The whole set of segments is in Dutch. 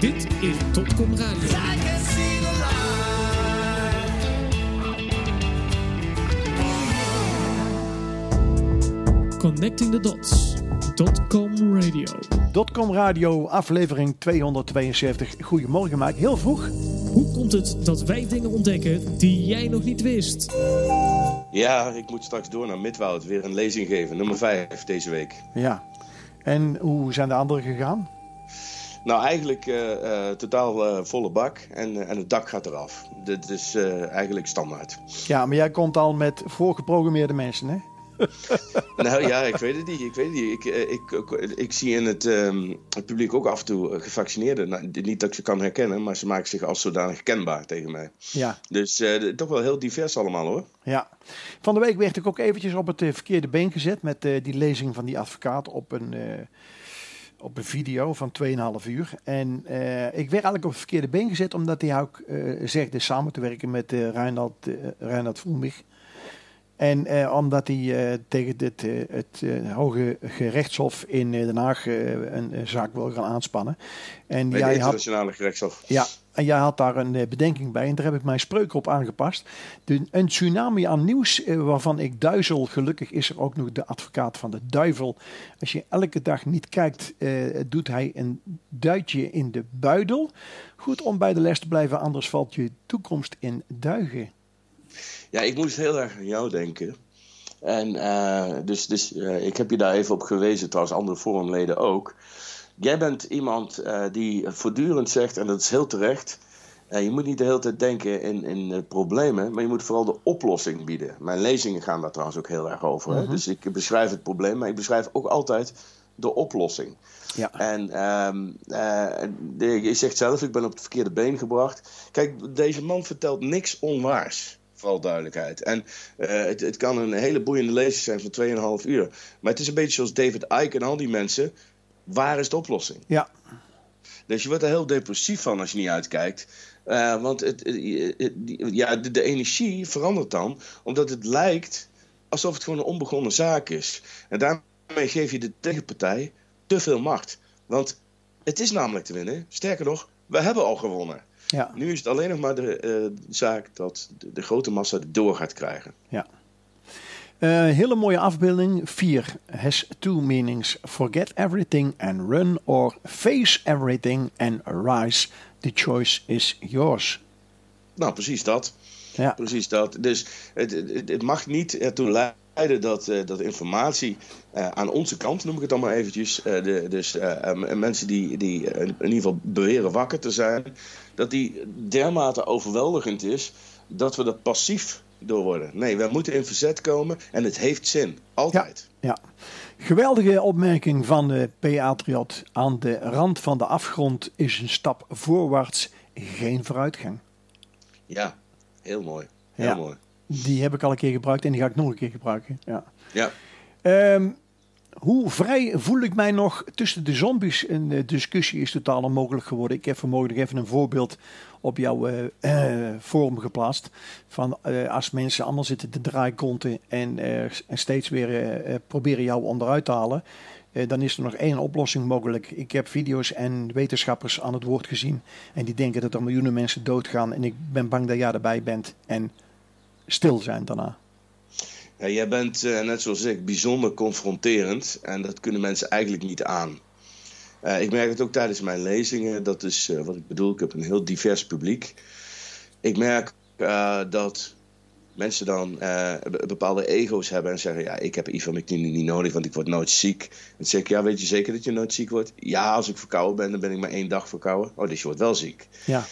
Dit is .com Radio. Connecting the Dots. .com Radio. .com Radio, aflevering 272. Goedemorgen, Mike. Heel vroeg. Hoe komt het dat wij dingen ontdekken die jij nog niet wist? Ja, ik moet straks door naar Midwoud. Weer een lezing geven. Nummer 5 deze week. Ja. En hoe zijn de anderen gegaan? Nou, eigenlijk totaal volle bak. En het dak gaat eraf. Dit is eigenlijk standaard. Ja, maar jij komt al met voorgeprogrammeerde mensen, hè? Nou ja, ik weet het niet. Ik zie in het publiek ook af en toe gevaccineerden. Nou, niet dat ik ze kan herkennen, maar ze maken zich als zodanig kenbaar tegen mij. Ja. Dus toch wel heel divers allemaal, hoor. Ja. Van de week werd ik ook eventjes op het verkeerde been gezet met die lezing van die advocaat op een video van 2,5 uur. En ik werd eigenlijk op het verkeerde been gezet omdat hij ook zegde samen te werken met Reinhard Voelmich. En omdat hij tegen het Hoge Gerechtshof in Den Haag een zaak wil gaan aanspannen. En bij het internationale gerechtshof. Ja, en jij had daar een bedenking bij. En daar heb ik mijn spreuk op aangepast. Een tsunami aan nieuws waarvan ik duizel. Gelukkig is er ook nog de advocaat van de duivel. Als je elke dag niet kijkt, doet hij een duitje in de buidel. Goed om bij de les te blijven, anders valt je toekomst in duigen. Ja, ik moest heel erg aan jou denken. En dus ik heb je daar even op gewezen, trouwens andere forumleden ook. Jij bent iemand die voortdurend zegt, en dat is heel terecht, je moet niet de hele tijd denken in problemen, maar je moet vooral de oplossing bieden. Mijn lezingen gaan daar trouwens ook heel erg over. Hè? Dus ik beschrijf het probleem, maar ik beschrijf ook altijd de oplossing. Ja. En je zegt zelf, ik ben op het verkeerde been gebracht. Kijk, deze man vertelt niks onwaars. Vooral duidelijkheid. En het kan een hele boeiende lezing zijn van 2,5 uur. Maar het is een beetje zoals David Icke en al die mensen. Waar is de oplossing? Ja. Dus je wordt er heel depressief van als je niet uitkijkt. Want de energie verandert dan. Omdat het lijkt alsof het gewoon een onbegonnen zaak is. En daarmee geef je de tegenpartij te veel macht. Want het is namelijk te winnen. Sterker nog, we hebben al gewonnen. Ja. Nu is het alleen nog maar de zaak dat de grote massa het door gaat krijgen. Ja. Hele mooie afbeelding. 4 has 2 meanings. Forget everything and run, or face everything and rise. The choice is yours. Nou, precies dat. Ja. Precies dat. Dus het mag niet ertoe leiden dat informatie aan onze kant, noem ik het dan maar eventjes, mensen die in ieder geval beweren wakker te zijn, dat die dermate overweldigend is dat we er passief door worden. Nee, we moeten in verzet komen en het heeft zin. Altijd. Ja. Geweldige opmerking van de Patriot. Aan de rand van de afgrond is een stap voorwaarts geen vooruitgang. Ja, heel mooi. Heel mooi. Die heb ik al een keer gebruikt en die ga ik nog een keer gebruiken. Ja. Hoe vrij voel ik mij nog tussen de zombies? Een discussie is totaal onmogelijk geworden. Ik heb vanmorgen nog even een voorbeeld op jouw forum geplaatst. Van als mensen allemaal zitten te draaikonten en steeds weer proberen jou onderuit te halen. Dan is er nog 1 oplossing mogelijk. Ik heb video's en wetenschappers aan het woord gezien. En die denken dat er miljoenen mensen doodgaan. En ik ben bang dat jij erbij bent. En stil zijn daarna. Ja, jij bent, net zoals ik, bijzonder confronterend. En dat kunnen mensen eigenlijk niet aan. Ik merk het ook tijdens mijn lezingen. Dat is wat ik bedoel. Ik heb een heel divers publiek. Ik merk dat mensen dan bepaalde ego's hebben en zeggen, ja, ik heb ivermectine niet nodig, want ik word nooit ziek. En dan zeg ik, ja, weet je zeker dat je nooit ziek wordt? Ja, als ik verkouden ben, dan ben ik maar 1 dag verkouden. Oh, dus je wordt wel ziek. Ja.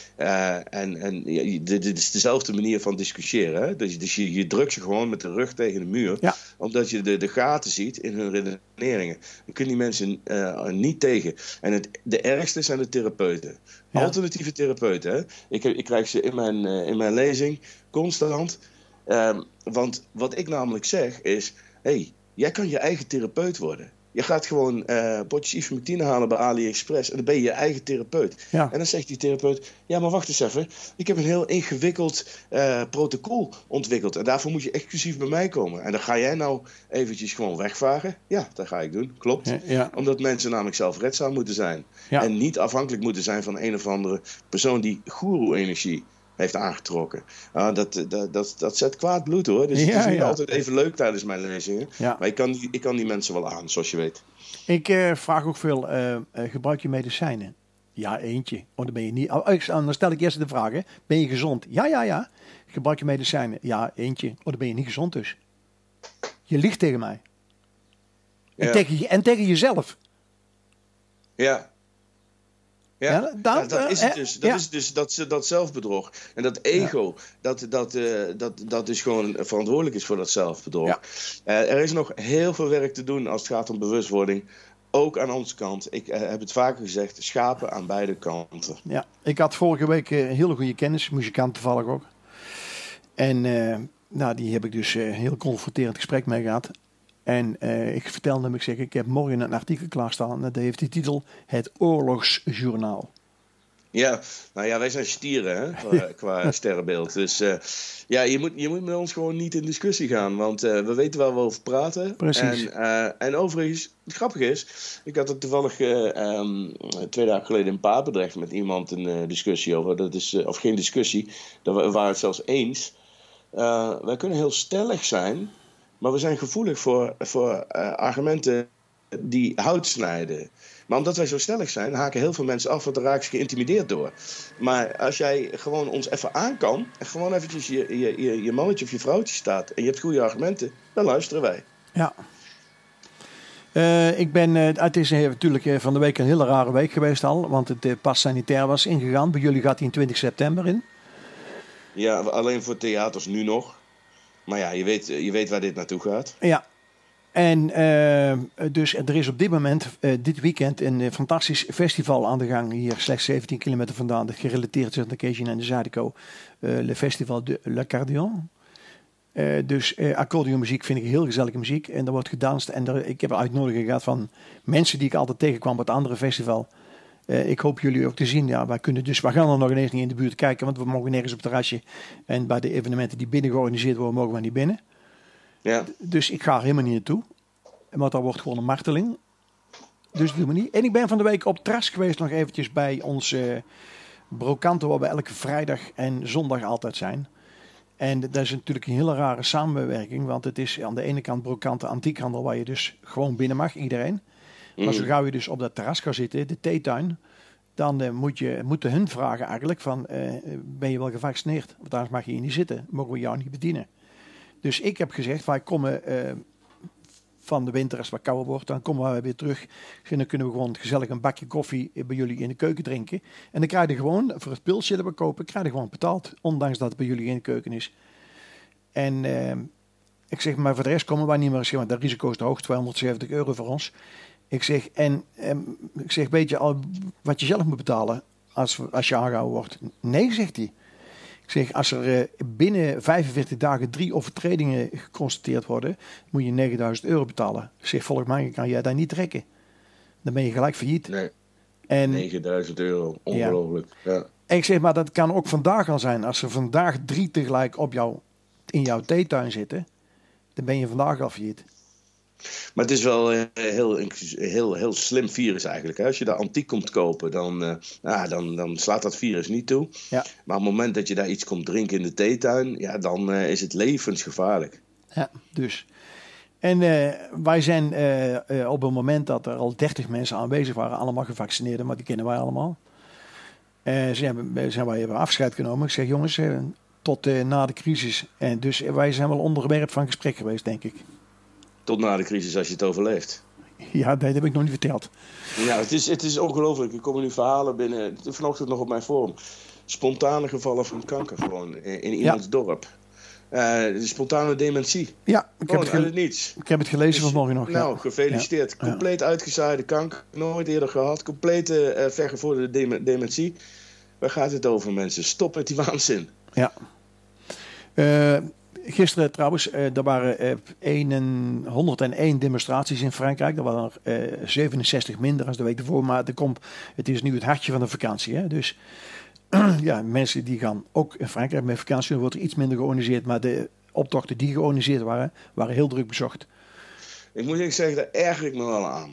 Dit is dezelfde manier van discussiëren. Hè? Dus je drukt ze gewoon met de rug tegen de muur, omdat je de gaten ziet in hun redeneringen. Dan kunnen die mensen niet tegen. En de ergste zijn de therapeuten. Ja. Alternatieve therapeuten. Hè? Ik krijg ze in mijn lezing constant. Want wat ik namelijk zeg is, hey, jij kan je eigen therapeut worden. Je gaat gewoon potjes ivermectine halen bij AliExpress en dan ben je je eigen therapeut. Ja. En dan zegt die therapeut, ja, maar wacht eens even. Ik heb een heel ingewikkeld protocol ontwikkeld en daarvoor moet je exclusief bij mij komen. En dan ga jij nou eventjes gewoon wegvaren? Ja, dat ga ik doen, klopt. Ja. Omdat mensen namelijk zelfredzaam moeten zijn. Ja. En niet afhankelijk moeten zijn van een of andere persoon die goeroe-energie heeft aangetrokken. Dat zet kwaad bloed, hoor. Dus het is niet altijd even leuk tijdens mijn lezingen. Ja. Maar ik kan die mensen wel aan, zoals je weet. Ik vraag ook veel, gebruik je medicijnen? Ja, eentje. Oh, dan ben je niet. Dan stel ik eerst de vraag, hè. Ben je gezond? Ja. Gebruik je medicijnen? Ja, eentje. Oh, dan ben je niet gezond dus. Je liegt tegen mij. Ja. En tegen jezelf. Ja. Ja, dat is het dus. Dat is dus dat zelfbedrog. En dat ego, dat dus gewoon verantwoordelijk is voor dat zelfbedrog. Ja. Er is nog heel veel werk te doen als het gaat om bewustwording. Ook aan onze kant. Ik heb het vaker gezegd, schapen aan beide kanten. Ja, ik had vorige week een hele goede kennis, muzikant toevallig ook. En die heb ik dus een heel confronterend gesprek mee gehad. En ik vertelde hem, ik heb morgen een artikel klaarstaan. Dat heeft de titel Het Oorlogsjournaal. Ja, nou ja, wij zijn stieren, hè, qua sterrenbeeld. Dus je moet met ons gewoon niet in discussie gaan. Want we weten waar we over praten. Precies. En overigens, het grappige is, ik had er toevallig 2 dagen geleden in Papendrecht met iemand een discussie over. Dat is, of geen discussie, we waren het zelfs eens. Wij kunnen heel stellig zijn, maar we zijn gevoelig voor argumenten die hout snijden. Maar omdat wij zo stellig zijn, haken heel veel mensen af, want dan raken ze geïntimideerd door. Maar als jij gewoon ons even aan kan, en gewoon eventjes je mannetje of je vrouwtje staat, en je hebt goede argumenten, dan luisteren wij. Ja. Het is natuurlijk van de week een hele rare week geweest al, want het pas sanitair was ingegaan. Bij jullie gaat hij in 20 september in. Ja, alleen voor theaters nu nog. Maar ja, je weet waar dit naartoe gaat. Ja. En dus er is op dit moment, dit weekend, een fantastisch festival aan de gang. Hier slechts 17 kilometer vandaan. Dat gerelateerd is aan de Cajun en de Zydeco. Le Festival de l'Accordeon. Dus accordeonmuziek vind ik heel gezellige muziek. En er wordt gedanst. En ik heb een uitnodiging gehad van mensen die ik altijd tegenkwam op het andere festival. Ik hoop jullie ook te zien. Ja, we gaan er nog ineens niet in de buurt kijken. Want we mogen nergens op het terrasje. En bij de evenementen die binnen georganiseerd worden, mogen we niet binnen. Ja. Dus ik ga er helemaal niet naartoe. Want dat wordt gewoon een marteling. Dus dat doen we niet. En ik ben van de week op het terras geweest nog eventjes bij onze brokanten, waar we elke vrijdag en zondag altijd zijn. En dat is natuurlijk een hele rare samenwerking. Want het is aan de ene kant brokanten antiekhandel, waar je dus gewoon binnen mag, iedereen. Maar zo gauw je dus op dat terras gaat zitten, de theetuin, dan moeten hun vragen eigenlijk van, ben je wel gevaccineerd? Want anders mag je hier niet zitten. Mogen we jou niet bedienen. Dus ik heb gezegd, wij komen van de winter als het wat kouder wordt, dan komen we weer terug. En dan kunnen we gewoon gezellig een bakje koffie bij jullie in de keuken drinken. En dan krijg je gewoon, voor het pilsje dat we kopen, krijg je gewoon betaald. Ondanks dat het bij jullie in de keuken is. En ik zeg, maar voor de rest komen wij niet meer. Want dat risico is te hoog, €270 voor ons. Ik zeg, weet je al wat je zelf moet betalen als je aangehouden wordt? Nee, zegt hij. Ik zeg, als er binnen 45 dagen 3 overtredingen geconstateerd worden, moet je €9.000 betalen. Ik zeg, volgens mij kan jij dat niet trekken. Dan ben je gelijk failliet. Nee. En €9.000, ongelooflijk. Ja. Ik zeg, maar dat kan ook vandaag al zijn. Als er vandaag 3 tegelijk in jouw theetuin zitten, dan ben je vandaag al failliet. Maar het is wel een heel slim virus eigenlijk. Hè? Als je daar antiek komt kopen, dan slaat dat virus niet toe. Ja. Maar op het moment dat je daar iets komt drinken in de theetuin, ja, dan is het levensgevaarlijk. Ja, dus. En wij zijn op het moment dat er al 30 mensen aanwezig waren, allemaal gevaccineerd, maar die kennen wij allemaal. Zijn wij hebben afscheid genomen. Ik zeg, jongens, tot na de crisis. En dus wij zijn wel onderwerp van gesprek geweest, denk ik. Tot na de crisis, als je het overleeft. Ja, dat heb ik nog niet verteld. Ja, het is ongelooflijk. Er komen nu verhalen binnen. Vanochtend nog op mijn forum. Spontane gevallen van kanker gewoon in iemands dorp. Spontane dementie. Ja, ik heb het gelezen vanmorgen nog. Nou, gefeliciteerd. Ja. Compleet uitgezaaide kanker. Nooit eerder gehad. Complete vergevorderde dementie. Waar gaat het over, mensen? Stop met die waanzin. Ja. Gisteren trouwens, er waren 101 demonstraties in Frankrijk. Er waren er 67 minder dan de week ervoor. Maar het is nu het hartje van de vakantie. Hè? Dus ja, mensen die gaan ook in Frankrijk met vakantie. Dan wordt er iets minder georganiseerd. Maar de optochten die georganiseerd waren heel druk bezocht. Ik moet eerlijk zeggen, daar erger ik me wel aan.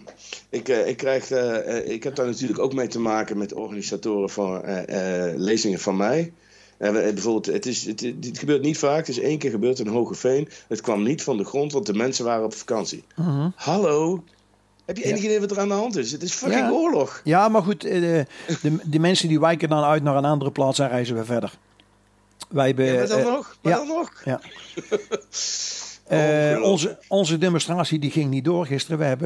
Ik heb daar natuurlijk ook mee te maken met organisatoren van lezingen van mij. Bijvoorbeeld, het gebeurt niet vaak. Het is 1 keer gebeurd in Hogeveen. Het kwam niet van de grond, want de mensen waren op vakantie. Uh-huh. Hallo? Heb je enig idee wat er aan de hand is? Het is fucking oorlog. Ja, maar goed, de mensen die wijken dan uit naar een andere plaats en reizen we verder. Wij hebben, maar dan nog? Dan nog? Ja. Onze demonstratie die ging niet door gisteren.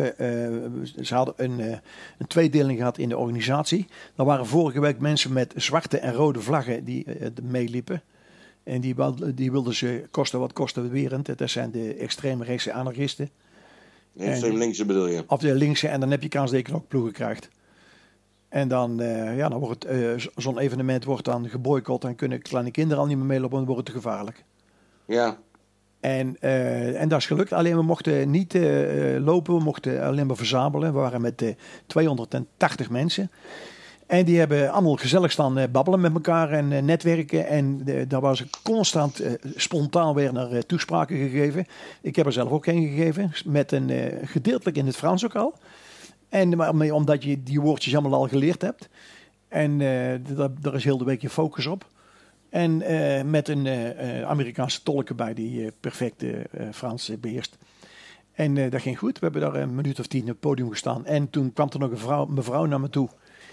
Ze hadden een tweedeling gehad in de organisatie. Er waren vorige week mensen met zwarte en rode vlaggen die meeliepen. En die wilden ze kosten wat kosten werend. Dat zijn de extreem rechtse anarchisten. Extreem linkse bedoel je? Of de linkse, en dan heb je kans dat je knokploegen krijgt. En dan wordt zo'n evenement wordt dan geboycott. Dan kunnen kleine kinderen al niet meer meelopen, dan wordt het te gevaarlijk. Ja. En dat is gelukt. Alleen we mochten niet lopen, we mochten alleen maar verzamelen. We waren met 280 mensen. En die hebben allemaal gezellig staan babbelen met elkaar en netwerken. En daar was constant spontaan weer naar toespraken gegeven. Ik heb er zelf ook een gegeven, met gedeeltelijk in het Frans ook al. En omdat je die woordjes allemaal al geleerd hebt. En daar is heel de week je focus op. En met een Amerikaanse tolk erbij die perfect Frans beheerst. En dat ging goed. We hebben daar een minuut of 10 op het podium gestaan. En toen kwam er nog een mevrouw naar me toe.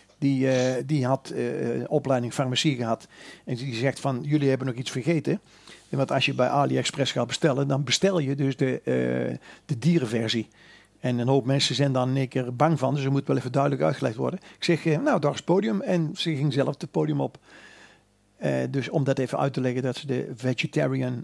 Die had opleiding farmacie gehad. En die zegt van, jullie hebben nog iets vergeten. Want als je bij AliExpress gaat bestellen, dan bestel je dus de dierenversie. En een hoop mensen zijn dan in één keer bang van. Dus er moet wel even duidelijk uitgelegd worden. Ik zeg, nou, daar is het podium. En ze ging zelf het podium op. Dus om dat even uit te leggen, dat ze de vegetarian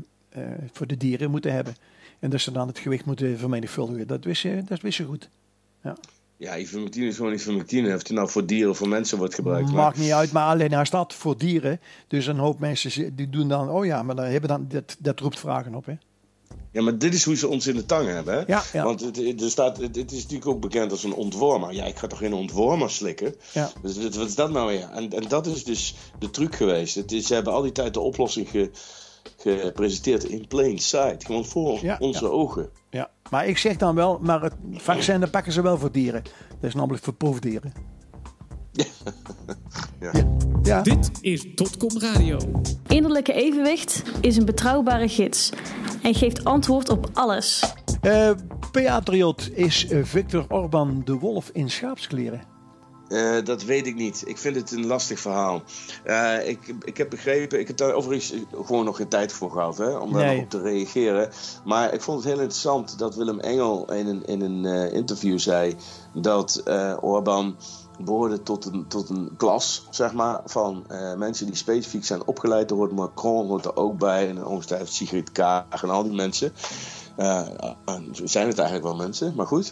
voor de dieren moeten hebben. En dat ze dan het gewicht moeten vermenigvuldigen. Dat wist ze goed. Ja. Ja, ivermectine is gewoon ivermectine. Of het nou voor dieren of voor mensen wordt gebruikt. Maakt niet uit, maar alleen hij staat voor dieren. Dus een hoop mensen die doen dan, oh ja, maar dan hebben dan, dat roept vragen op, hè. Ja, maar dit is hoe ze ons in de tang hebben, hè? Ja, ja. Want het is natuurlijk ook bekend als een ontwormer. Ja, ik ga toch geen ontwormer slikken? Ja. Dus wat is dat nou weer? En dat is dus de truc geweest. Ze hebben al die tijd de oplossing gepresenteerd in plain sight. Gewoon voor onze ogen. Ja, maar ik zeg dan wel, maar het vaccin dat pakken ze wel voor dieren. Dat is namelijk voor proefdieren. Ja. Ja. Dit is Dotcom Radio. Innerlijke evenwicht is een betrouwbare gids en geeft antwoord op alles. Patriot, is Viktor Orbán de wolf in schaapskleren? Dat weet ik niet. Ik vind het een lastig verhaal. Ik heb begrepen, ik heb daar overigens gewoon nog geen tijd voor gehad, hè, om daar nog op te reageren. Maar ik vond het heel interessant dat Willem Engel in een interview zei dat Orbán behoorde tot een klas, zeg maar, van mensen die specifiek zijn opgeleid. Er hoort Macron hoort er ook bij en ongetwijfeld Sigrid Kaag en al die mensen. Zijn het eigenlijk wel mensen, maar goed.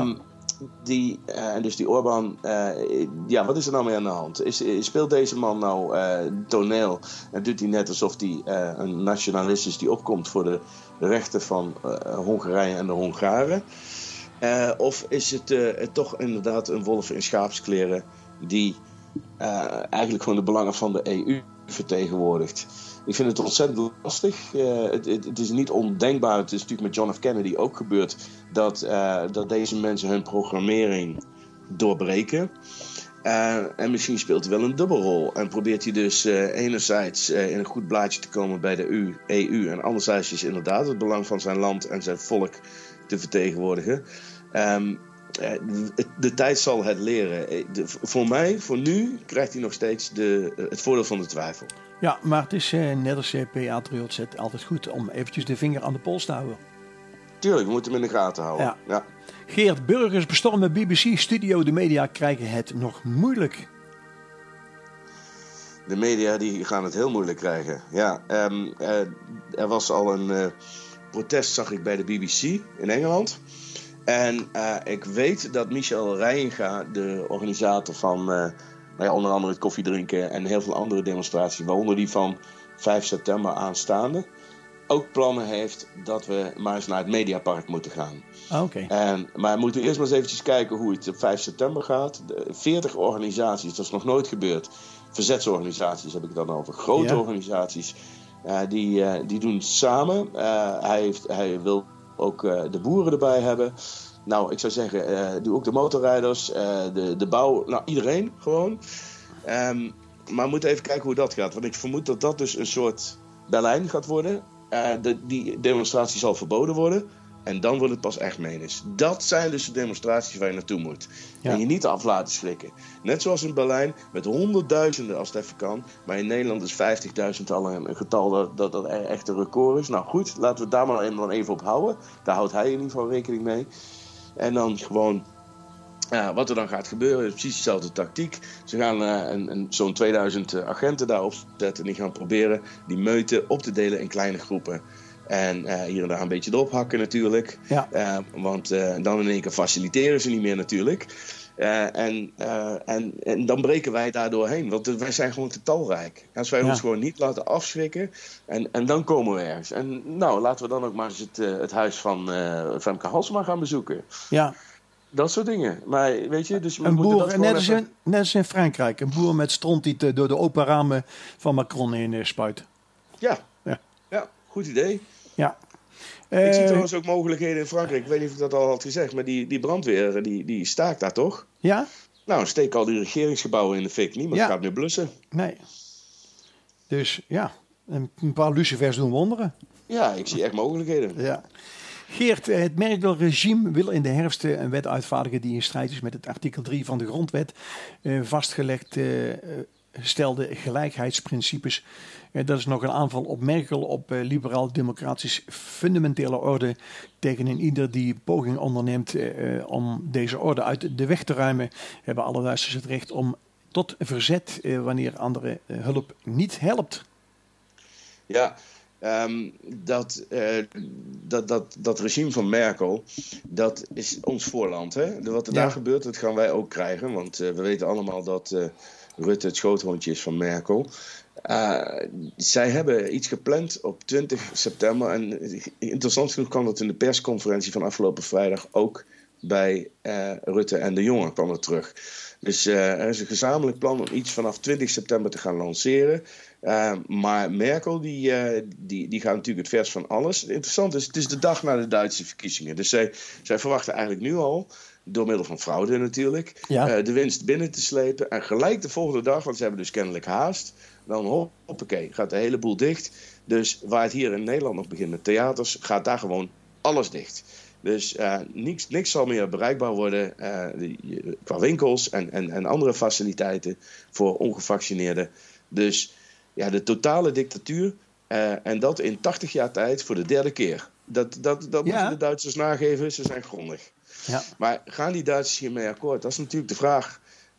En dus die Orbán, wat is er nou mee aan de hand? Speelt deze man nou toneel en doet hij net alsof hij een nationalist is die opkomt voor de rechten van Hongarije en de Hongaren? Of is het toch inderdaad een wolf in schaapskleren die eigenlijk gewoon de belangen van de EU vertegenwoordigt? Ik vind het ontzettend lastig. Het is niet ondenkbaar. Het is natuurlijk met John F. Kennedy ook gebeurd dat deze mensen hun programmering doorbreken. En misschien speelt hij wel een dubbelrol. En probeert hij dus enerzijds in een goed blaadje te komen bij de EU. En anderzijds is inderdaad het belang van zijn land en zijn volk te vertegenwoordigen. De tijd zal het leren. Voor nu krijgt hij nog steeds het voordeel van de twijfel. Ja, maar het is net als Patriot zet altijd goed om eventjes de vinger aan de pols te houden. Tuurlijk, we moeten hem in de gaten houden. Ja. Geert Burgers bestormen BBC-studio. De media krijgen het nog moeilijk. De media die gaan het heel moeilijk krijgen. Ja, er was al een protest, zag ik, bij de BBC in Engeland. En ik weet dat Michel Reijinga, de organisator van onder andere het koffiedrinken en heel veel andere demonstraties, waaronder die van 5 september aanstaande, ook plannen heeft dat we maar eens naar het Mediapark moeten gaan. Oké. Maar we moeten eerst maar eens eventjes kijken hoe het op 5 september gaat. 40 organisaties, dat is nog nooit gebeurd. Verzetsorganisaties heb ik het dan over. Grote organisaties. Die doen samen. Hij wil ook de boeren erbij hebben. Nou, ik zou zeggen, doe ook de motorrijders, de bouw, nou iedereen gewoon. Maar we moeten even kijken hoe dat gaat. Want ik vermoed dat dat dus een soort Berlijn gaat worden. Die demonstratie zal verboden worden. En dan wordt het pas echt menens. Dat zijn dus de demonstraties waar je naartoe moet. Ja. En je niet af laten schrikken. Net zoals in Berlijn, met honderdduizenden als het even kan. Maar in Nederland is 50.000 al een getal dat echt een record is. Nou goed, laten we het daar maar dan even op houden. Daar houdt hij in ieder geval rekening mee. En dan gewoon... wat er dan gaat gebeuren is precies dezelfde tactiek. Ze gaan zo'n 2000 agenten daarop zetten. En die gaan proberen die meute op te delen in kleine groepen. En hier en daar een beetje erop hakken natuurlijk. Ja. Want dan in één keer faciliteren ze niet meer natuurlijk. En dan breken wij daardoor heen. Want wij zijn gewoon te talrijk. Als wij ons gewoon niet laten afschrikken. En dan komen we ergens. En nou, laten we dan ook maar eens het huis van Femke Halsema gaan bezoeken. Ja. Dat soort dingen. Maar weet je, dus een boer, net als in Frankrijk. Een boer met stront die door de open ramen van Macron heen spuit. Ja, goed idee. Ja. Ik zie trouwens ook mogelijkheden in Frankrijk. Ik weet niet of ik dat al had gezegd, maar die brandweer die staakt daar toch? Ja. Nou, steek al die regeringsgebouwen in de fik. Niemand gaat meer blussen. Nee. Dus ja, een paar lucifers doen wonderen. Ja, ik zie echt mogelijkheden. Ja. Geert, het Merkel-regime wil in de herfst een wet uitvaardigen die in strijd is met het artikel 3 van de grondwet. Vastgelegd gestelde gelijkheidsprincipes. Dat is nog een aanval op Merkel, op liberaal-democratisch fundamentele orde tegen een ieder die poging onderneemt om deze orde uit de weg te ruimen. Hebben alle Duitsers het recht om tot verzet wanneer andere hulp niet helpt. Ja. Dat regime van Merkel, dat is ons voorland. Hè? Wat er daar gebeurt, dat gaan wij ook krijgen. Want we weten allemaal dat Rutte het schoothondje is van Merkel. Zij hebben iets gepland op 20 september. En interessant genoeg kwam dat in de persconferentie van afgelopen vrijdag ook bij Rutte en de Jonge kwam het terug. Dus er is een gezamenlijk plan om iets vanaf 20 september te gaan lanceren. Maar Merkel die gaat natuurlijk het vers van alles. Interessant is, het is de dag na de Duitse verkiezingen. Dus zij verwachten eigenlijk nu al, door middel van fraude natuurlijk, de winst binnen te slepen. En gelijk de volgende dag, want ze hebben dus kennelijk haast, dan hoppakee, gaat de hele boel dicht. Dus waar het hier in Nederland nog begint met theaters, gaat daar gewoon alles dicht. Dus niks zal meer bereikbaar worden qua winkels en andere faciliteiten voor ongevaccineerden. Dus ja, de totale dictatuur en dat in 80 jaar tijd voor de derde keer. Dat moeten de Duitsers nageven, ze zijn grondig. Ja. Maar gaan die Duitsers hiermee akkoord? Dat is natuurlijk de vraag.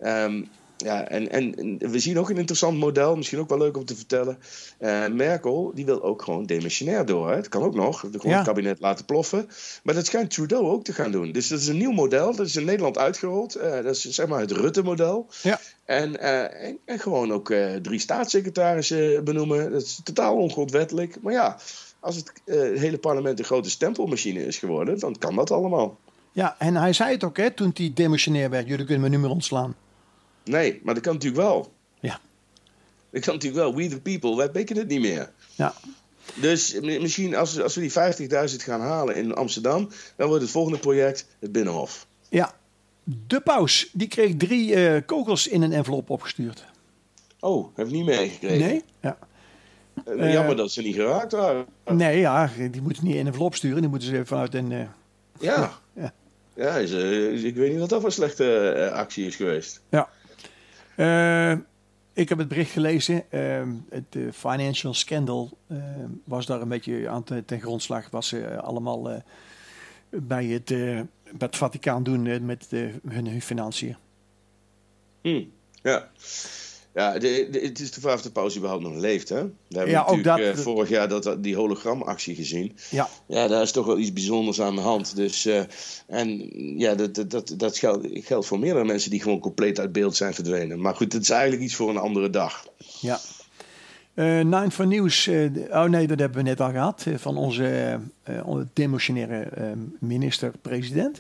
En we zien ook een interessant model, misschien ook wel leuk om te vertellen. Merkel, die wil ook gewoon demissionair door. Hè? Dat kan ook nog, het kabinet laten ploffen. Maar dat schijnt Trudeau ook te gaan doen. Dus dat is een nieuw model, dat is in Nederland uitgerold. Dat is zeg maar het Rutte-model. Ja. En gewoon ook 3 staatssecretarissen benoemen. Dat is totaal ongrondwettelijk. Maar ja, als het hele parlement een grote stempelmachine is geworden, dan kan dat allemaal. Ja, en hij zei het ook, hè, toen hij demissionair werd. Jullie kunnen me niet meer ontslaan. Nee, maar dat kan natuurlijk wel. Ja. Dat kan natuurlijk wel. We the people, wij pikken het niet meer. Ja. Dus misschien als we die 50.000 gaan halen in Amsterdam, dan wordt het volgende project het Binnenhof. Ja. De paus, die kreeg 3 kogels in een envelop opgestuurd. Oh, heb ik niet meegekregen. Nee? Ja. Jammer dat ze niet geraakt waren. Nee, ja, die moeten niet in een envelop sturen. Die moeten ze vanuit een... Ja, ik weet niet wat dat voor een slechte actie is geweest. Ja. Ik heb het bericht gelezen. Het financial scandal was daar een beetje aan ten grondslag. Was allemaal bij het Vaticaan doen met hun financiën. Ja. Ja, het is de vraag of de paus überhaupt nog leeft, hè? We hebben natuurlijk vorig jaar die hologramactie gezien. Ja, daar is toch wel iets bijzonders aan de hand. Dus, dat geldt voor meerdere mensen die gewoon compleet uit beeld zijn verdwenen. Maar goed, het is eigenlijk iets voor een andere dag. Ja. Nine for News. Dat hebben we net al gehad. Van onze demotionaire minister-president.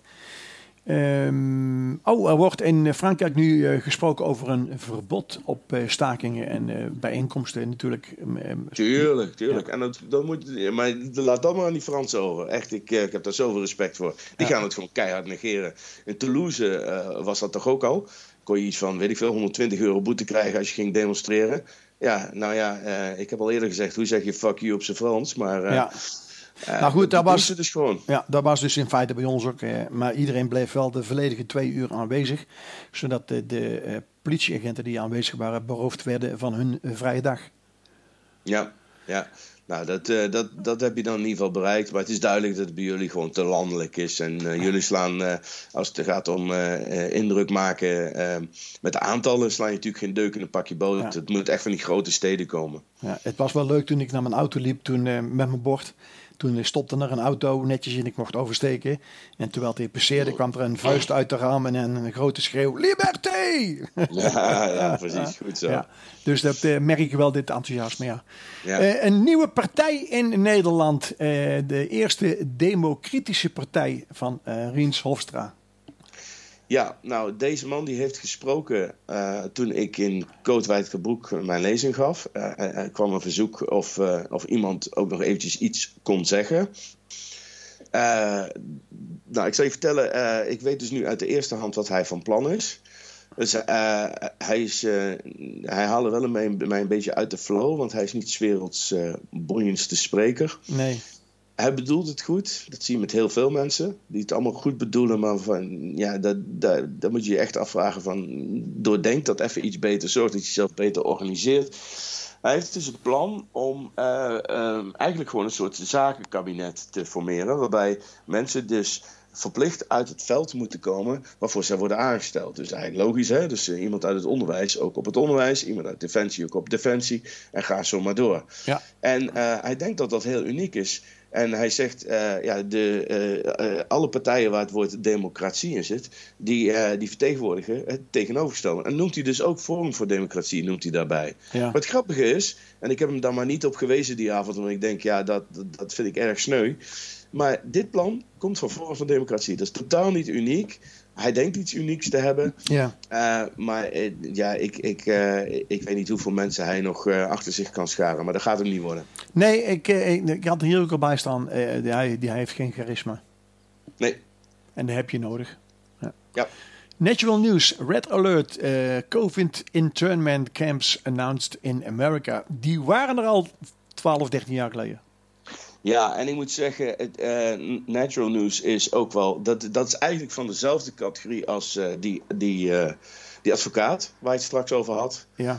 Er wordt in Frankrijk nu gesproken over een verbod op stakingen en bijeenkomsten natuurlijk. Tuurlijk. Ja. En maar laat dat maar aan die Fransen over. Echt, ik heb daar zoveel respect voor. Die gaan het gewoon keihard negeren. In Toulouse was dat toch ook al? Kon je iets van, weet ik veel, €120 boete krijgen als je ging demonstreren. Ja, nou ja, ik heb al eerder gezegd, hoe zeg je fuck you op zijn Frans? Maar... nou goed, dat was dus in feite bij ons ook. Maar iedereen bleef wel de volledige 2 uur aanwezig. Zodat de politieagenten die aanwezig waren beroofd werden van hun vrije dag. Ja. Nou, dat heb je dan in ieder geval bereikt. Maar het is duidelijk dat het bij jullie gewoon te landelijk is. En jullie slaan, als het gaat om indruk maken met de aantallen, slaan je natuurlijk geen deuk in een pakje boter. Ja. Het moet echt van die grote steden komen. Ja, het was wel leuk toen ik naar mijn auto liep, toen met mijn bord. Toen stopte er een auto netjes en ik mocht oversteken. En terwijl hij passeerde kwam er een vuist uit de raam en een grote schreeuw. Liberté! Ja, precies. Goed zo. Ja. Dus dat merk ik wel, dit enthousiasme. Ja. Een nieuwe partij in Nederland. De eerste demokritische partij van Riens Hofstra. Ja, nou, deze man die heeft gesproken toen ik in Kootwijkerbroek mijn lezing gaf. Er kwam een verzoek of iemand ook nog eventjes iets kon zeggen. Nou, ik zal je vertellen, ik weet dus nu uit de eerste hand wat hij van plan is. Dus hij haalde wel mij een beetje uit de flow, want hij is niet 's werelds boeiendste spreker. Nee. Hij bedoelt het goed. Dat zie je met heel veel mensen. Die het allemaal goed bedoelen. Maar dat moet je je echt afvragen van... Doordenk dat even iets beter. Zorg dat je jezelf beter organiseert. Hij heeft dus een plan om eigenlijk gewoon een soort zakenkabinet te formeren. Waarbij mensen dus verplicht uit het veld moeten komen waarvoor zij worden aangesteld. Dus eigenlijk logisch, hè? Dus iemand uit het onderwijs ook op het onderwijs, iemand uit Defensie ook op Defensie en ga zo maar door. Ja. En hij denkt dat dat heel uniek is. En hij zegt, alle partijen waar het woord democratie in zit, die vertegenwoordigen het tegenovergestelde. En noemt hij dus ook Forum voor Democratie, noemt hij daarbij. Ja. Wat grappige is, en ik heb hem daar maar niet op gewezen die avond, want ik denk, dat vind ik erg sneu. Maar dit plan komt van Forum voor Democratie. Dat is totaal niet uniek. Hij denkt iets unieks te hebben. Ja. Ik weet niet hoeveel mensen hij nog achter zich kan scharen. Maar dat gaat hem niet worden. Nee, ik had er hier ook al bij staan. Hij heeft geen charisma. Nee. En dat heb je nodig. Ja. Natural News, Red Alert, COVID internment camps announced in America. Die waren er al 12, 13 jaar geleden. Ja, en ik moet zeggen, Natural News is ook wel... Dat is eigenlijk van dezelfde categorie als die advocaat waar je het straks over had. Ja.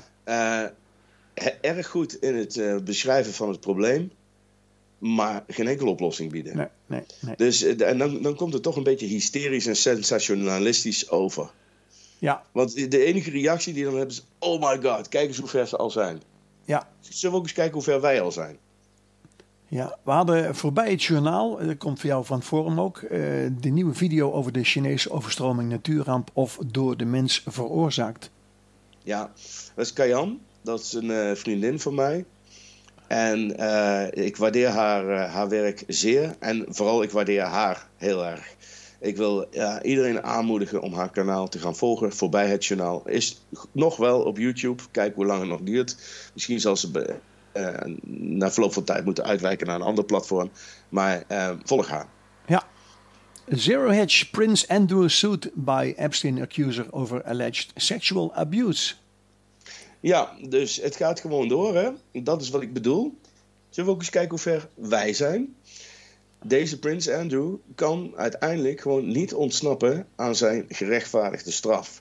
Erg goed in het beschrijven van het probleem, maar geen enkele oplossing bieden. Nee. Dus en dan komt het toch een beetje hysterisch en sensationalistisch over. Ja. Want de enige reactie die dan hebben is... Oh my god, kijk eens hoe ver ze al zijn. Ja. Zullen we ook eens kijken hoe ver wij al zijn? Ja, we hadden voorbij het journaal, dat komt voor jou van het Forum ook, de nieuwe video over de Chinese overstroming natuurramp of door de mens veroorzaakt. Ja, dat is Kayan. Dat is een vriendin van mij. En ik waardeer haar werk zeer. En vooral ik waardeer haar heel erg. Ik wil iedereen aanmoedigen om haar kanaal te gaan volgen. Voorbij het journaal. Is nog wel op YouTube. Kijk hoe lang het nog duurt. Misschien zal ze na verloop van tijd moeten uitwijken naar een ander platform. Maar volg haar. Ja. Zero Hedge Prince Andrew sued by Epstein accuser over alleged sexual abuse. Ja, dus het gaat gewoon door, hè. Dat is wat ik bedoel. Zullen we ook eens kijken hoe ver wij zijn? Deze Prins Andrew kan uiteindelijk gewoon niet ontsnappen aan zijn gerechtvaardigde straf.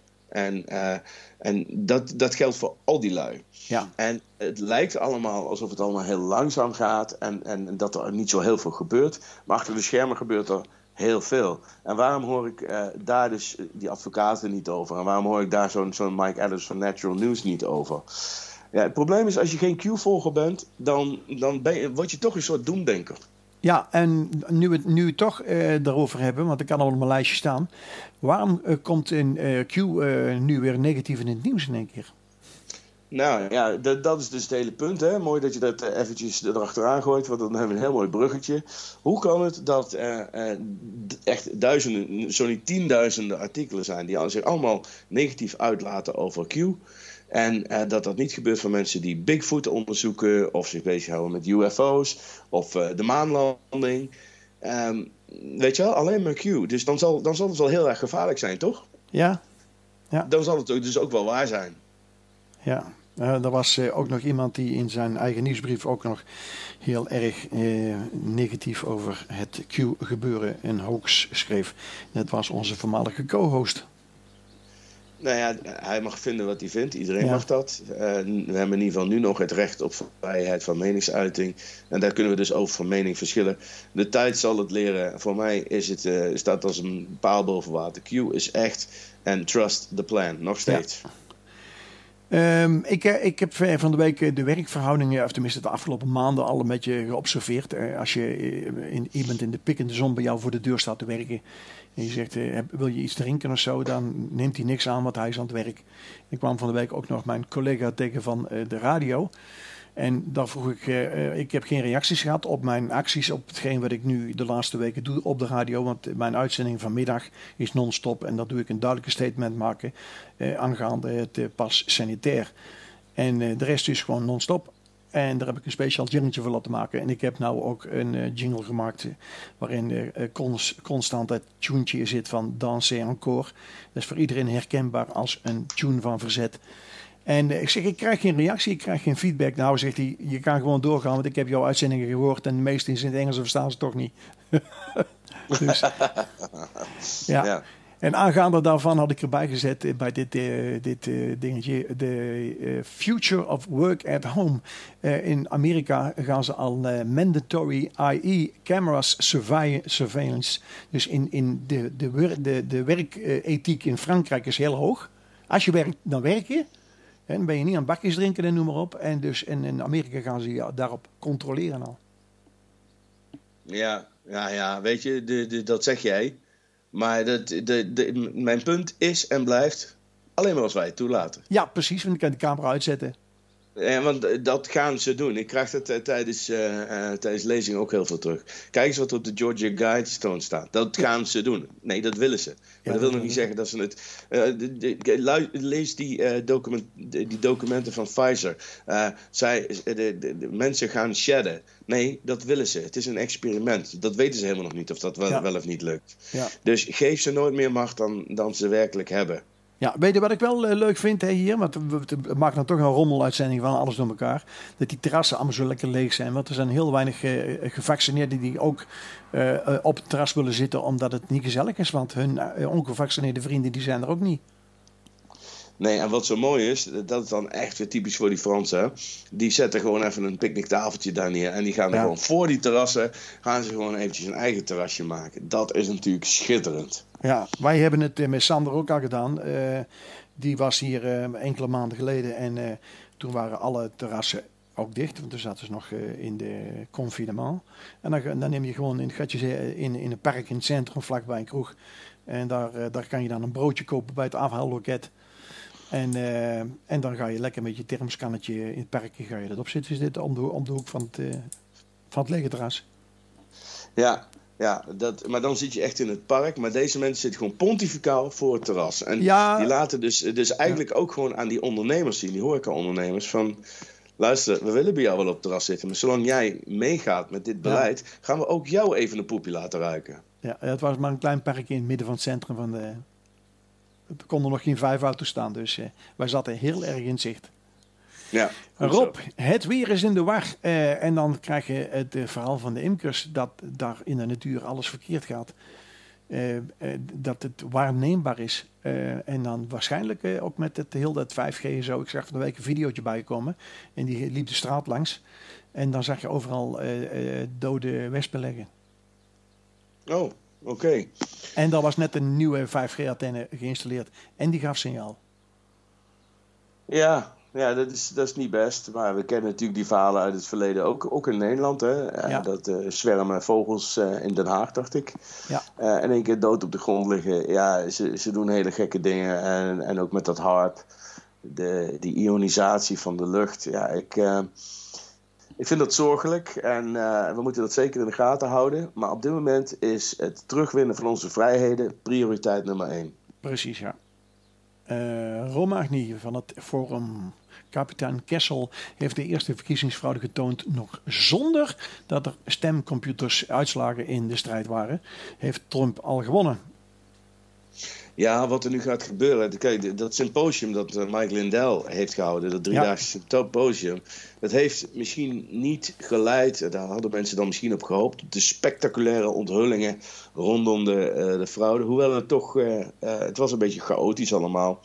En dat geldt voor al die lui. Ja. En het lijkt allemaal alsof het allemaal heel langzaam gaat en dat er niet zo heel veel gebeurt. Maar achter de schermen gebeurt er heel veel. En waarom hoor ik daar dus die advocaten niet over? En waarom hoor ik daar zo'n Mike Adams van Natural News niet over? Ja, het probleem is, als je geen Q-volger bent, dan word je toch een soort doemdenker. Ja, en nu we het toch daarover hebben, want ik kan al op mijn lijstje staan. Waarom komt in Q nu weer negatief in het nieuws in één keer? Nou ja, dat is dus het hele punt. Hè? Mooi dat je dat eventjes erachteraan gooit, want dan hebben we een heel mooi bruggetje. Hoe kan het dat echt duizenden, zo niet tienduizenden artikelen zijn die zich allemaal negatief uitlaten over Q? En dat niet gebeurt van mensen die Bigfoot onderzoeken of zich bezighouden met UFO's of de maanlanding. Weet je wel, alleen maar Q. Dus dan zal het wel heel erg gevaarlijk zijn, toch? Ja. Dan zal het dus ook wel waar zijn. Ja, er was ook nog iemand die in zijn eigen nieuwsbrief ook nog heel erg negatief over het Q-gebeuren een hoax schreef. Dat was onze voormalige co-host. Nou ja, hij mag vinden wat hij vindt. Iedereen mag dat. We hebben in ieder geval nu nog het recht op vrijheid van meningsuiting. En daar kunnen we dus over van mening verschillen. De tijd zal het leren. Voor mij staat als een paal boven water. Q is echt. En trust the plan. Nog steeds. Ja. Ik heb van de week de werkverhoudingen, of tenminste de afgelopen maanden, al een beetje geobserveerd. Als iemand in de pikkende zon bij jou voor de deur staat te werken en je zegt, wil je iets drinken of zo, dan neemt hij niks aan, want hij is aan het werk. Ik kwam van de week ook nog mijn collega tegen van de radio. En daar vroeg ik heb geen reacties gehad op mijn acties, op hetgeen wat ik nu de laatste weken doe op de radio. Want mijn uitzending vanmiddag is non-stop en dat doe ik een duidelijke statement maken aangaande het pas sanitair. En de rest is gewoon non-stop. En daar heb ik een speciaal jingletje voor laten maken. En ik heb nou ook een jingle gemaakt waarin constant het tunetje zit van Danser Encore. Dat is voor iedereen herkenbaar als een tune van verzet. En ik zeg, ik krijg geen reactie, ik krijg geen feedback. Nou, zegt hij, je kan gewoon doorgaan, want ik heb jouw uitzendingen gehoord en de meeste in het Engels verstaan ze toch niet. Dus, ja. En aangaande daarvan had ik erbij gezet bij dit dingetje, de Future of Work at Home. In Amerika gaan ze al mandatory IE cameras surveillance. Dus in de werkethiek in Frankrijk is heel hoog. Als je werkt, dan werk je. En dan ben je niet aan bakjes drinken en noem maar op. En dus in Amerika gaan ze je daarop controleren al. Ja, weet je, dat zeg jij. Maar mijn punt is en blijft alleen maar als wij het toelaten. Ja, precies, want ik kan de camera uitzetten. Ja, want dat gaan ze doen. Ik krijg dat tijdens lezingen ook heel veel terug. Kijk eens wat op de Georgia Guidestone staat. Dat gaan ze doen. Nee, dat willen ze. Maar dat wil nog niet zeggen dat ze het... Lees die documenten van Pfizer. De mensen gaan shedden. Nee, dat willen ze. Het is een experiment. Dat weten ze helemaal nog niet of dat wel of niet lukt. Ja. Dus geef ze nooit meer macht dan ze werkelijk hebben. Ja, weet je wat ik wel leuk vind hier? Want we maken dan toch een rommeluitzending van alles door elkaar. Dat die terrassen allemaal zo lekker leeg zijn. Want er zijn heel weinig gevaccineerden die ook op het terras willen zitten omdat het niet gezellig is. Want hun ongevaccineerde vrienden die zijn er ook niet. Nee, en wat zo mooi is, dat is dan echt weer typisch voor die Fransen. Die zetten gewoon even een picknicktafeltje daar neer. En die gaan er gewoon voor die terrassen, gaan ze gewoon eventjes een eigen terrasje maken. Dat is natuurlijk schitterend. Ja, wij hebben het met Sander ook al gedaan. Die was hier enkele maanden geleden en toen waren alle terrassen ook dicht. Want toen zaten ze nog in de confinement. En dan neem je gewoon in een park in het centrum, vlakbij een kroeg. En daar kan je dan een broodje kopen bij het afhaalloket. En dan ga je lekker met je thermoskannetje in het parkje ga je dat opzitten. Is dit om de hoek van het lege terras. Ja, maar dan zit je echt in het park. Maar deze mensen zitten gewoon pontificaal voor het terras. En die laten dus eigenlijk ook gewoon aan die ondernemers zien, die horeca-ondernemers, van... Luister, we willen bij jou wel op het terras zitten. Maar zolang jij meegaat met dit beleid, gaan we ook jou even een poepje laten ruiken. Ja, het was maar een klein parkje in het midden van het centrum van de... Er konden nog geen 5 auto's staan, dus wij zaten heel erg in zicht. Ja, Rob, het weer is in de war. En dan krijg je het verhaal van de imkers dat daar in de natuur alles verkeerd gaat. Dat het waarneembaar is. En dan waarschijnlijk ook met dat 5G en zo. Ik zag van de week een videootje bijkomen. En die liep de straat langs. En dan zag je overal dode wespen liggen. Oh, oké. En daar was net een nieuwe 5G-antenne geïnstalleerd. En die gaf signaal. Ja, dat is niet best. Maar we kennen natuurlijk die verhalen uit het verleden ook in Nederland. Hè? Ja. Dat zwermen vogels in Den Haag, dacht ik. Ja. In één keer dood op de grond liggen. Ja, ze doen hele gekke dingen. En ook met dat harp. die ionisatie van de lucht. Ja, ik vind dat zorgelijk en we moeten dat zeker in de gaten houden. Maar op dit moment is het terugwinnen van onze vrijheden prioriteit nummer 1. Precies, ja. Romagny van het Forum, kapitein Kessel, heeft de eerste verkiezingsfraude getoond nog zonder dat er stemcomputers uitslagen in de strijd waren. Heeft Trump al gewonnen? Ja, wat er nu gaat gebeuren. Kijk, dat symposium dat Mike Lindell heeft gehouden, dat 3-daagse symposium, dat heeft misschien niet geleid, daar hadden mensen dan misschien op gehoopt, de spectaculaire onthullingen rondom de fraude. Hoewel het toch, het was een beetje chaotisch allemaal.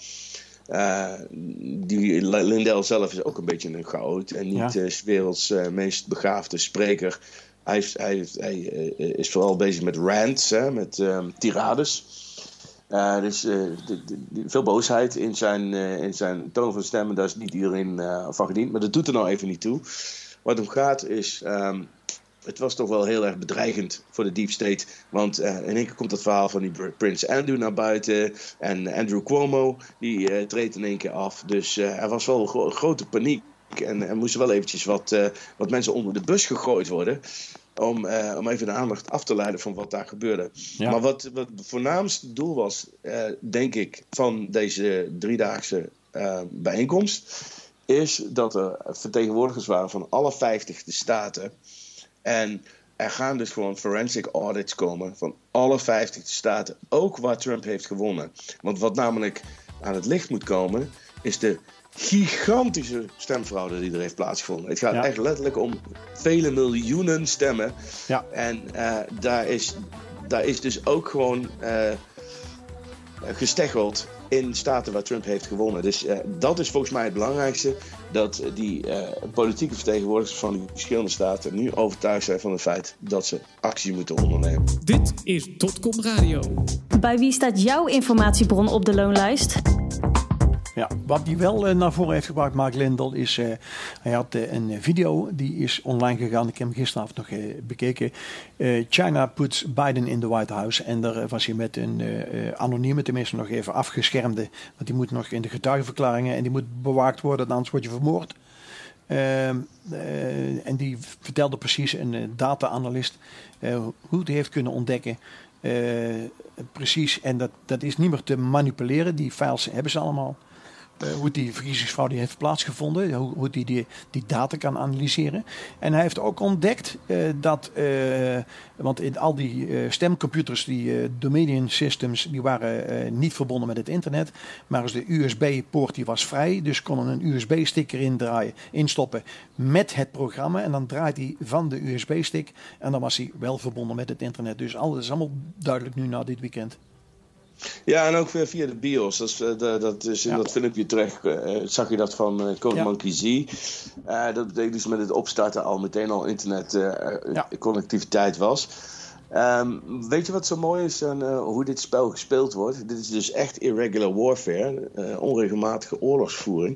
Die Lindell zelf is ook een beetje een chaot en niet 's werelds meest begaafde spreker. Hij is vooral bezig met rants, met tirades. Dus veel boosheid in zijn toon van stemmen, daar is niet iedereen van gediend. Maar dat doet er nou even niet toe. Wat om gaat is, het was toch wel heel erg bedreigend voor de Deep State. Want in één keer komt het verhaal van die Prins Andrew naar buiten. En Andrew Cuomo, die treedt in één keer af. Dus er was wel grote paniek. En er moesten wel eventjes wat mensen onder de bus gegooid worden. Om even de aandacht af te leiden van wat daar gebeurde. Ja. Maar wat het voornaamste doel was, denk ik, van deze 3-daagse bijeenkomst, is dat er vertegenwoordigers waren van alle 50 staten. En er gaan dus gewoon forensic audits komen van alle 50 staten, ook waar Trump heeft gewonnen. Want wat namelijk aan het licht moet komen, is de gigantische stemfraude die er heeft plaatsgevonden. Het gaat echt letterlijk om vele miljoenen stemmen. Ja. En daar is dus ook gewoon gesteggeld in staten waar Trump heeft gewonnen. Dus dat is volgens mij het belangrijkste. Dat die politieke vertegenwoordigers van die verschillende staten nu overtuigd zijn van het feit dat ze actie moeten ondernemen. Dit is Dotcom Radio. Bij wie staat jouw informatiebron op de loonlijst? Ja, wat hij wel naar voren heeft gebracht, Mark Lindell, is... hij had een video, die is online gegaan. Ik heb hem gisteravond nog bekeken. China puts Biden in the White House. En daar was hij met een anonieme, tenminste nog even afgeschermde. Want die moet nog in de getuigenverklaringen en die moet bewaakt worden, anders word je vermoord. En die vertelde precies, een data-analyst, hoe hij heeft kunnen ontdekken... precies, en dat is niet meer te manipuleren. Die files hebben ze allemaal. Hoe die verkiezingsfraude heeft plaatsgevonden. Hoe die data kan analyseren. En hij heeft ook ontdekt dat... want in al die stemcomputers, die Dominion systems, die waren niet verbonden met het internet. Maar dus de USB-poort die was vrij. Dus konden een USB-stick erin instoppen met het programma. En dan draait hij van de USB-stick. En dan was hij wel verbonden met het internet. Dus alles is allemaal duidelijk nu na dit weekend. Ja, en ook via de BIOS. Dat is in dat filmpje terecht. Zag je dat van CodeMonkey Z. Dat betekent dus met het opstarten al meteen al internet connectiviteit was. Weet je wat zo mooi is aan hoe dit spel gespeeld wordt? Dit is dus echt irregular warfare. Onregelmatige oorlogsvoering.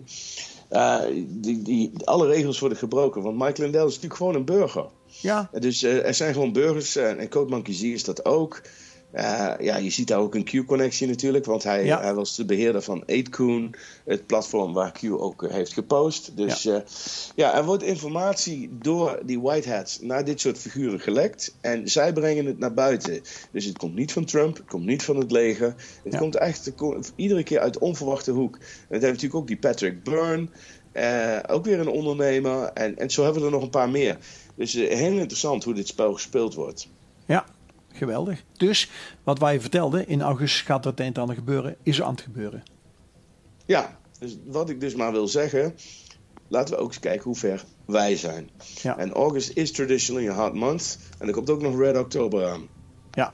Alle regels worden gebroken. Want Mike Lindell is natuurlijk gewoon een burger. Ja. Dus er zijn gewoon burgers. En CodeMonkey Z is dat ook. Je ziet daar ook een Q-connectie natuurlijk, want hij was de beheerder van 8kun, het platform waar Q ook heeft gepost. Dus er wordt informatie door die white hats naar dit soort figuren gelekt en zij brengen het naar buiten. Dus het komt niet van Trump, het komt niet van het leger, het komt echt iedere keer uit onverwachte hoek. En dan hebben we natuurlijk ook die Patrick Byrne, ook weer een ondernemer en zo hebben we er nog een paar meer. Dus heel interessant hoe dit spel gespeeld wordt. Ja. Geweldig. Dus wat wij vertelden, in augustus gaat er het een en ander gebeuren, is er aan het gebeuren. Ja, dus wat ik dus maar wil zeggen, laten we ook eens kijken hoe ver wij zijn. Ja. En august is traditionally a hot month. En er komt ook nog Red October aan. Ja.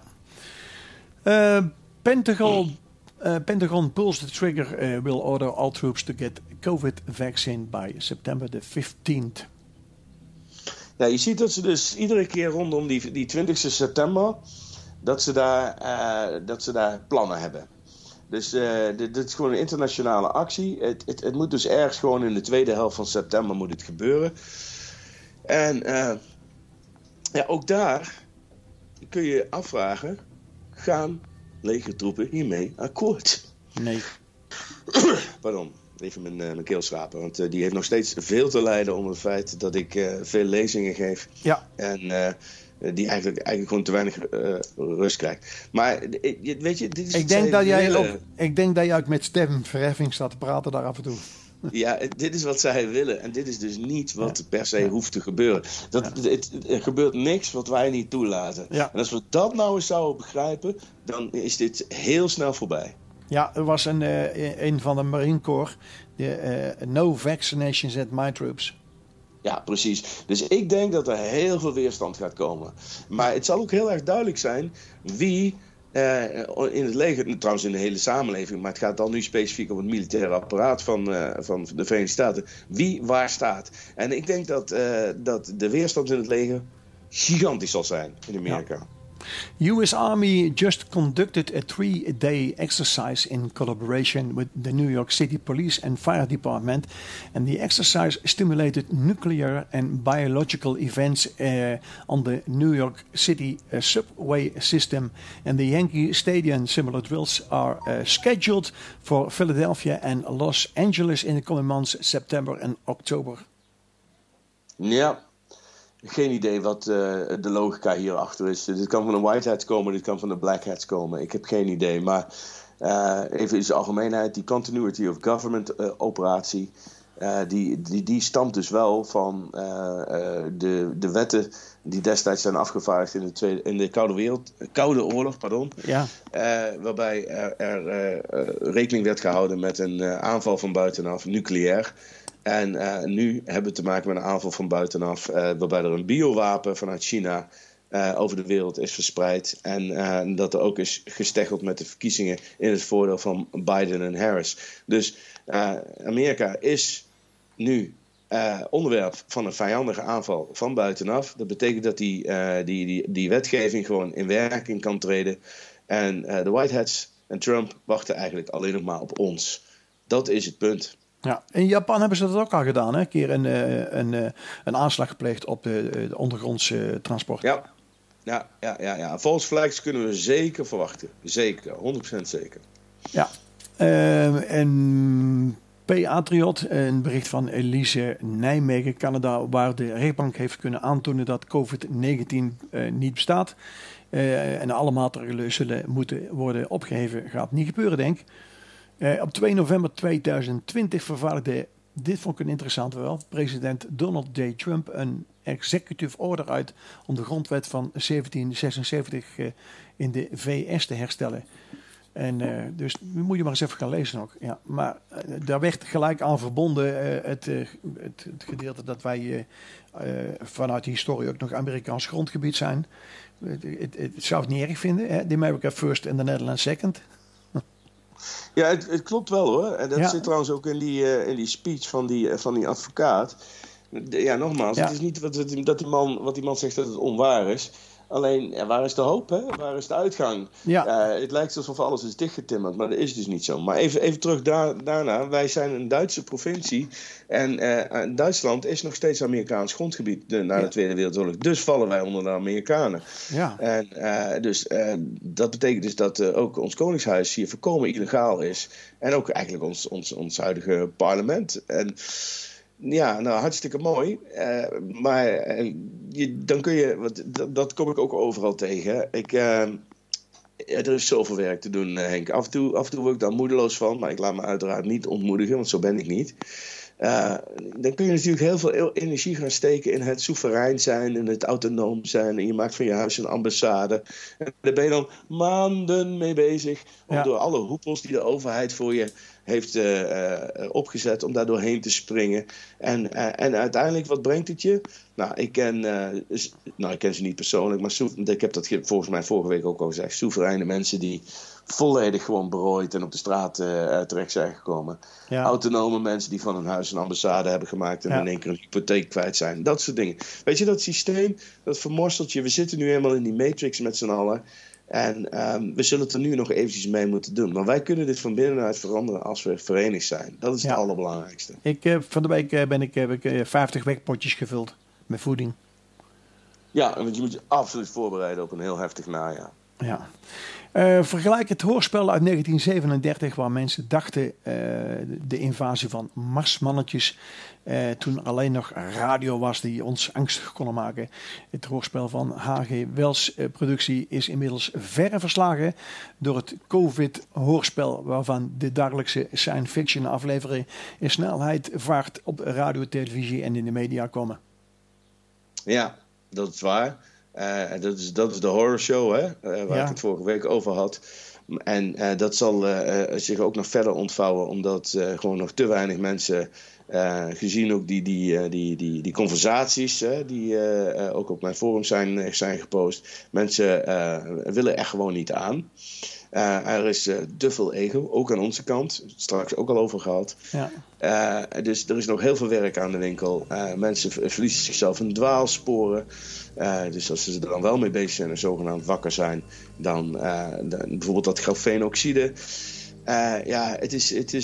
Pentagon pulls the trigger, will order all troops to get COVID vaccine by September the 15th. Ja, je ziet dat ze dus iedere keer rondom die 20 september... dat ze daar plannen hebben. Dus dit is gewoon een internationale actie. Het moet dus ergens gewoon in de tweede helft van september moet het gebeuren. En ook daar kun je afvragen... gaan legertroepen hiermee akkoord? Nee. Pardon. Even mijn keel schrapen. Want die heeft nog steeds veel te lijden onder het feit dat ik veel lezingen geef. Ja. En die eigenlijk gewoon te weinig rust krijgt. Maar weet je, dit is ik denk dat jij ook met stemverheffing staat te praten daar af en toe. Ja, dit is wat zij willen. En dit is dus niet wat per se hoeft te gebeuren. Er gebeurt niks wat wij niet toelaten. Ja. En als we dat nou eens zouden begrijpen, dan is dit heel snel voorbij. Ja, er was een van de Marine Corps. No vaccinations at my troops. Ja, precies. Dus ik denk dat er heel veel weerstand gaat komen. Maar het zal ook heel erg duidelijk zijn wie in het leger, trouwens in de hele samenleving, maar het gaat dan nu specifiek om het militaire apparaat van de Verenigde Staten, wie waar staat. En ik denk dat de weerstand in het leger gigantisch zal zijn in Amerika. Ja. U.S. Army just conducted a 3-day exercise in collaboration with the New York City Police and Fire Department, and the exercise stimulated nuclear and biological events on the New York City subway system, and the Yankee Stadium similar drills are scheduled for Philadelphia and Los Angeles in the coming months, September and October. Ja. Geen idee wat de logica hierachter is. Dit kan van de White Hats komen, dit kan van de Black Hats komen. Ik heb geen idee, maar even in zijn algemeenheid, die Continuity of Government operatie, die stamt dus wel van de wetten die destijds zijn afgevaardigd in de Koude Oorlog. Ja. Waarbij er rekening werd gehouden met een aanval van buitenaf, nucleair. En nu hebben we te maken met een aanval van buitenaf, waarbij er een biowapen vanuit China over de wereld is verspreid. En dat er ook is gesteggeld met de verkiezingen in het voordeel van Biden en Harris. Dus Amerika is nu onderwerp van een vijandige aanval van buitenaf. Dat betekent dat die wetgeving gewoon in werking kan treden. En de White Hats en Trump wachten eigenlijk alleen nog maar op ons. Dat is het punt. Ja, in Japan hebben ze dat ook al gedaan, hè? Een keer een aanslag gepleegd op de ondergrondse transport. Ja. False flags kunnen we zeker verwachten. Zeker, 100% zeker. Ja, en Patriot, een bericht van Elise Nijmegen, Canada, waar de rechtbank heeft kunnen aantonen dat COVID-19 niet bestaat. En alle maatregelen zullen moeten worden opgeheven. Gaat niet gebeuren, denk ik. Op 2 november 2020 vervaardigde, dit vond ik een interessante wel, president Donald J. Trump een executive order uit om de grondwet van 1776 in de VS te herstellen. En dus moet je maar eens even gaan lezen ook. Ja, maar daar werd gelijk aan verbonden het gedeelte dat wij vanuit de historie ook nog Amerikaans grondgebied zijn. Het zou het niet erg vinden, hè? The America first and the Netherlands second. Ja, het klopt wel hoor. En dat zit trouwens ook in die speech van die advocaat. Ja, nogmaals, het is niet wat die man zegt dat het onwaar is. Alleen, waar is de hoop, hè? Waar is de uitgang? Ja. Het lijkt alsof alles is dichtgetimmerd, maar dat is dus niet zo. Maar even terug daarna. Wij zijn een Duitse provincie. En Duitsland is nog steeds Amerikaans grondgebied na de Tweede Wereldoorlog. Dus vallen wij onder de Amerikanen. Ja. En dat betekent dus dat ook ons koningshuis hier volkomen illegaal is. En ook eigenlijk ons huidige parlement. En ja, nou hartstikke mooi. Maar dan kun je, dat kom ik ook overal tegen. Er is zoveel werk te doen, Henk. Af en toe word ik daar moedeloos van, maar ik laat me uiteraard niet ontmoedigen, want zo ben ik niet. Dan kun je natuurlijk heel veel energie gaan steken in het soeverein zijn, in het autonoom zijn. En je maakt van je huis een ambassade. En daar ben je dan maanden mee bezig om door alle hoepels die de overheid voor je heeft opgezet, om daar doorheen te springen. En uiteindelijk, wat brengt het je? Nou, ik ken ze niet persoonlijk, maar ik heb dat volgens mij vorige week ook al gezegd. Soevereine mensen die volledig gewoon berooid en op de straat terecht zijn gekomen. Ja. Autonome mensen die van hun huis een ambassade hebben gemaakt en in één keer een hypotheek kwijt zijn. Dat soort dingen. Weet je, dat systeem, dat vermorstelt je. We zitten nu helemaal in die matrix met z'n allen. En we zullen het er nu nog eventjes mee moeten doen. Maar wij kunnen dit van binnenuit veranderen als we verenigd zijn. Dat is het allerbelangrijkste. Van de week heb ik 50 wekpotjes gevuld met voeding. Ja, want je moet je absoluut voorbereiden op een heel heftig najaar. Ja. Vergelijk het hoorspel uit 1937, waar mensen dachten de invasie van Marsmannetjes, toen alleen nog radio was die ons angstig konden maken. Het hoorspel van H.G. Wells productie is inmiddels verre verslagen door het COVID-hoorspel, waarvan de dagelijkse science fiction afleveringen in snelheid vaart op radio, televisie en in de media komen. Ja, dat is waar. Dat is de horror show, hè, waar ik het vorige week over had. En dat zal zich ook nog verder ontvouwen, omdat gewoon nog te weinig mensen, gezien ook die conversaties die ook op mijn forum zijn gepost, mensen willen er gewoon niet aan. Er is te veel ego, ook aan onze kant. Straks ook al over gehad. Ja. Dus er is nog heel veel werk aan de winkel. Mensen verliezen zichzelf in dwaalsporen. Dus als ze er dan wel mee bezig zijn en zogenaamd wakker zijn, dan bijvoorbeeld dat grafeenoxide. Het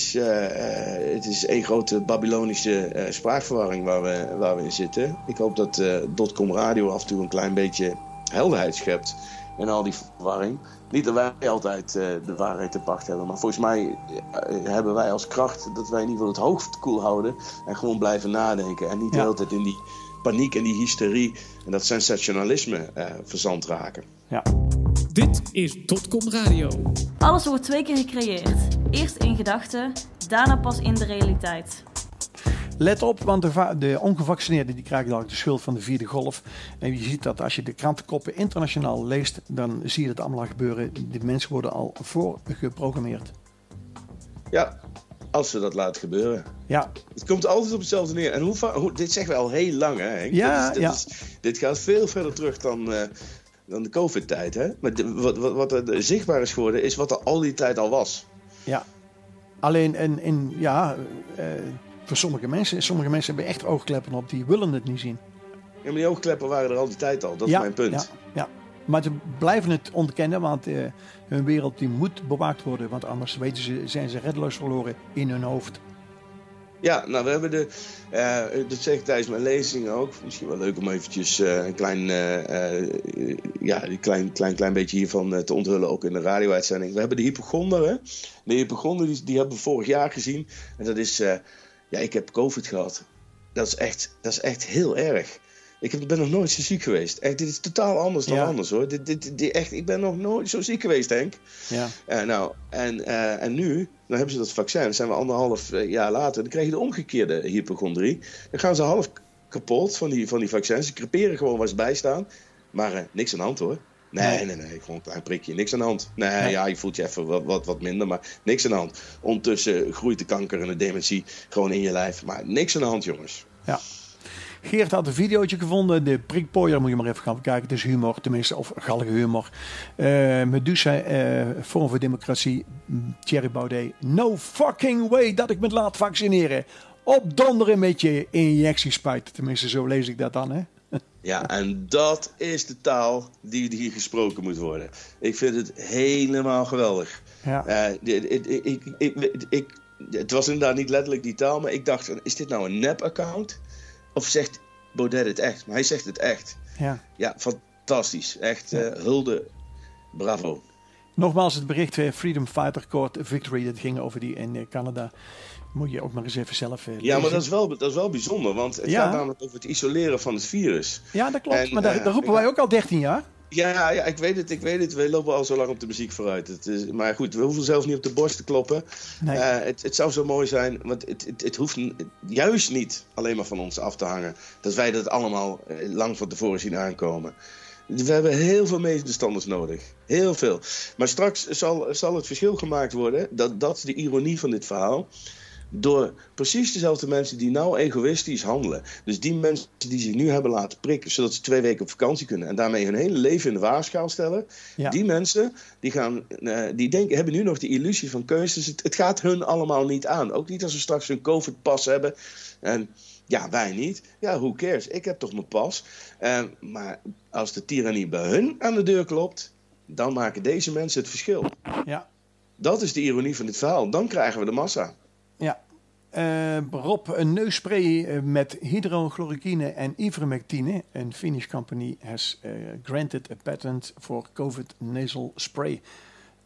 is één grote Babylonische spraakverwarring waar we in zitten. Ik hoop dat .com Radio af en toe een klein beetje helderheid schept in al die verwarring. Niet dat wij altijd de waarheid te pacht hebben, maar volgens mij hebben wij als kracht dat wij in ieder geval het hoofd koel houden en gewoon blijven nadenken. En niet de hele tijd in die paniek en die hysterie en dat sensationalisme verzand raken. Ja. Dit is .com Radio. Alles wordt 2 keer gecreëerd. Eerst in gedachten, daarna pas in de realiteit. Let op, want de ongevaccineerden die krijgen dan de schuld van de 4e golf. En je ziet dat als je de krantenkoppen internationaal leest, dan zie je het allemaal gebeuren. De mensen worden al voorgeprogrammeerd. Ja, als we dat laten gebeuren. Ja. Het komt altijd op hetzelfde neer. En dit zeggen we al heel lang, hè, Henk? Ja, dit gaat veel verder terug dan de COVID-tijd, hè? Maar wat er zichtbaar is geworden, is wat er al die tijd al was. Ja. Alleen, voor sommige mensen hebben echt oogkleppen op, die willen het niet zien. Ja, maar die oogkleppen waren er al die tijd al, dat is mijn punt. Ja. Maar ze blijven het ontkennen, want hun wereld die moet bewaakt worden. Want anders zijn ze reddeloos verloren in hun hoofd. Ja, nou we hebben dat zeg ik tijdens mijn lezingen ook. Misschien wel leuk om eventjes een klein beetje hiervan te onthullen, ook in de radio-uitzending. We hebben de hypochonderen. De hypochonderen die hebben we vorig jaar gezien. En dat is, ik heb COVID gehad. Dat is echt heel erg. Ik ben nog nooit zo ziek geweest. Echt, dit is totaal anders dan anders, hoor. Ik ben nog nooit zo ziek geweest, Henk. Ja. En nu, dan hebben ze dat vaccin. Dan zijn we 1,5 jaar later. Dan krijg je de omgekeerde hypochondrie. Dan gaan ze half kapot van die vaccins. Ze creperen gewoon waar ze bij staan. Maar niks aan de hand, hoor. Nee. Gewoon een klein prikje. Niks aan de hand. Je voelt je even wat minder, maar niks aan de hand. Ondertussen groeit de kanker en de dementie gewoon in je lijf. Maar niks aan de hand, jongens. Ja. Geert had een videootje gevonden. De prikpooier, moet je maar even gaan kijken. Het is humor, tenminste, of gallige humor. Medusa, Forum voor Democratie, Thierry Baudet. No fucking way dat ik me laat vaccineren. Opdonderen met je injectiespuit. Tenminste, zo lees ik dat dan, hè. Ja, en dat is de taal die hier gesproken moet worden. Ik vind het helemaal geweldig. Ja. Het was inderdaad niet letterlijk die taal, maar ik dacht, is dit nou een nep-account? Of zegt Baudet het echt? Maar hij zegt het echt. Ja, fantastisch. Echt hulde. Bravo. Nogmaals het bericht Freedom Fighter Court Victory. Dat ging over die in Canada. Moet je ook maar eens even zelf lezen. Ja, maar dat is wel bijzonder. Want het gaat namelijk over het isoleren van het virus. Ja, dat klopt. Maar daar roepen wij ook al 13 jaar. Ja, ik weet het. We lopen al zo lang op de muziek vooruit. Maar goed, we hoeven zelf niet op de borst te kloppen. Nee. Het zou zo mooi zijn, want het hoeft juist niet alleen maar van ons af te hangen. Dat wij dat allemaal lang van tevoren zien aankomen. We hebben heel veel medestanders nodig. Heel veel. Maar straks zal het verschil gemaakt worden. Dat is de ironie van dit verhaal. Door precies dezelfde mensen die nou egoïstisch handelen. Dus die mensen die zich nu hebben laten prikken, zodat ze 2 weken op vakantie kunnen en daarmee hun hele leven in de waarschaal stellen. Ja. Die mensen hebben nu nog de illusie van keuzes. Het gaat hun allemaal niet aan. Ook niet als we straks een COVID-pas hebben. En ja, wij niet. Ja, who cares? Ik heb toch mijn pas. Maar als de tirannie bij hun aan de deur klopt, dan maken deze mensen het verschil. Ja. Dat is de ironie van dit verhaal. Dan krijgen we de massa. Ja. Rob, een neusspray met hydrochloroquine en ivermectine. Een Finnish company has granted a patent for COVID nasal spray.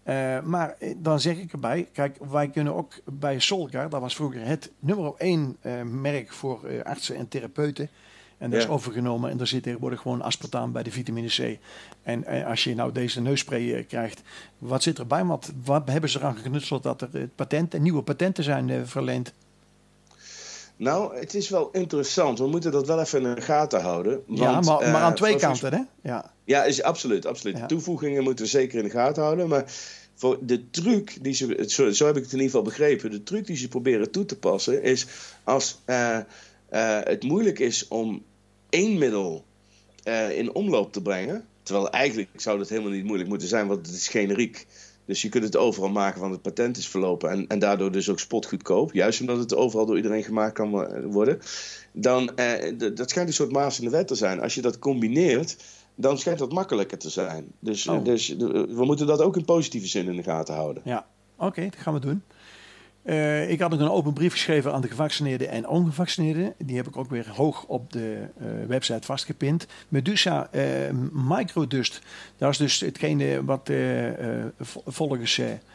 Maar dan zeg ik erbij, kijk, wij kunnen ook bij Solgar, dat was vroeger het nummer 1 merk voor artsen en therapeuten. En dat is overgenomen en daar zit tegenwoordig gewoon aspartaam bij de vitamine C. En als je nou deze neusspray krijgt, wat zit erbij? Wat hebben ze eraan geknutseld dat er nieuwe patenten zijn verleend? Nou, het is wel interessant. We moeten dat wel even in de gaten houden. Want, maar aan twee kanten, hè? Ja, is absoluut. Ja. Toevoegingen moeten we zeker in de gaten houden. Maar voor de truc, zo heb ik het in ieder geval begrepen. De truc die ze proberen toe te passen is als het moeilijk is om 1 middel in omloop te brengen. Terwijl eigenlijk zou dat helemaal niet moeilijk moeten zijn, want het is generiek. Dus je kunt het overal maken, want het patent is verlopen. En daardoor dus ook spotgoedkoop. Juist omdat het overal door iedereen gemaakt kan worden. Dan, dat schijnt een soort maas in de wet te zijn. Als je dat combineert, dan schijnt dat makkelijker te zijn. Dus we moeten dat ook in positieve zin in de gaten houden. Ja, oké, dat gaan we doen. Ik had ook een open brief geschreven aan de gevaccineerden en ongevaccineerden. Die heb ik ook weer hoog op de website vastgepind. Medusa Microdust, dat is dus hetgene wat volgens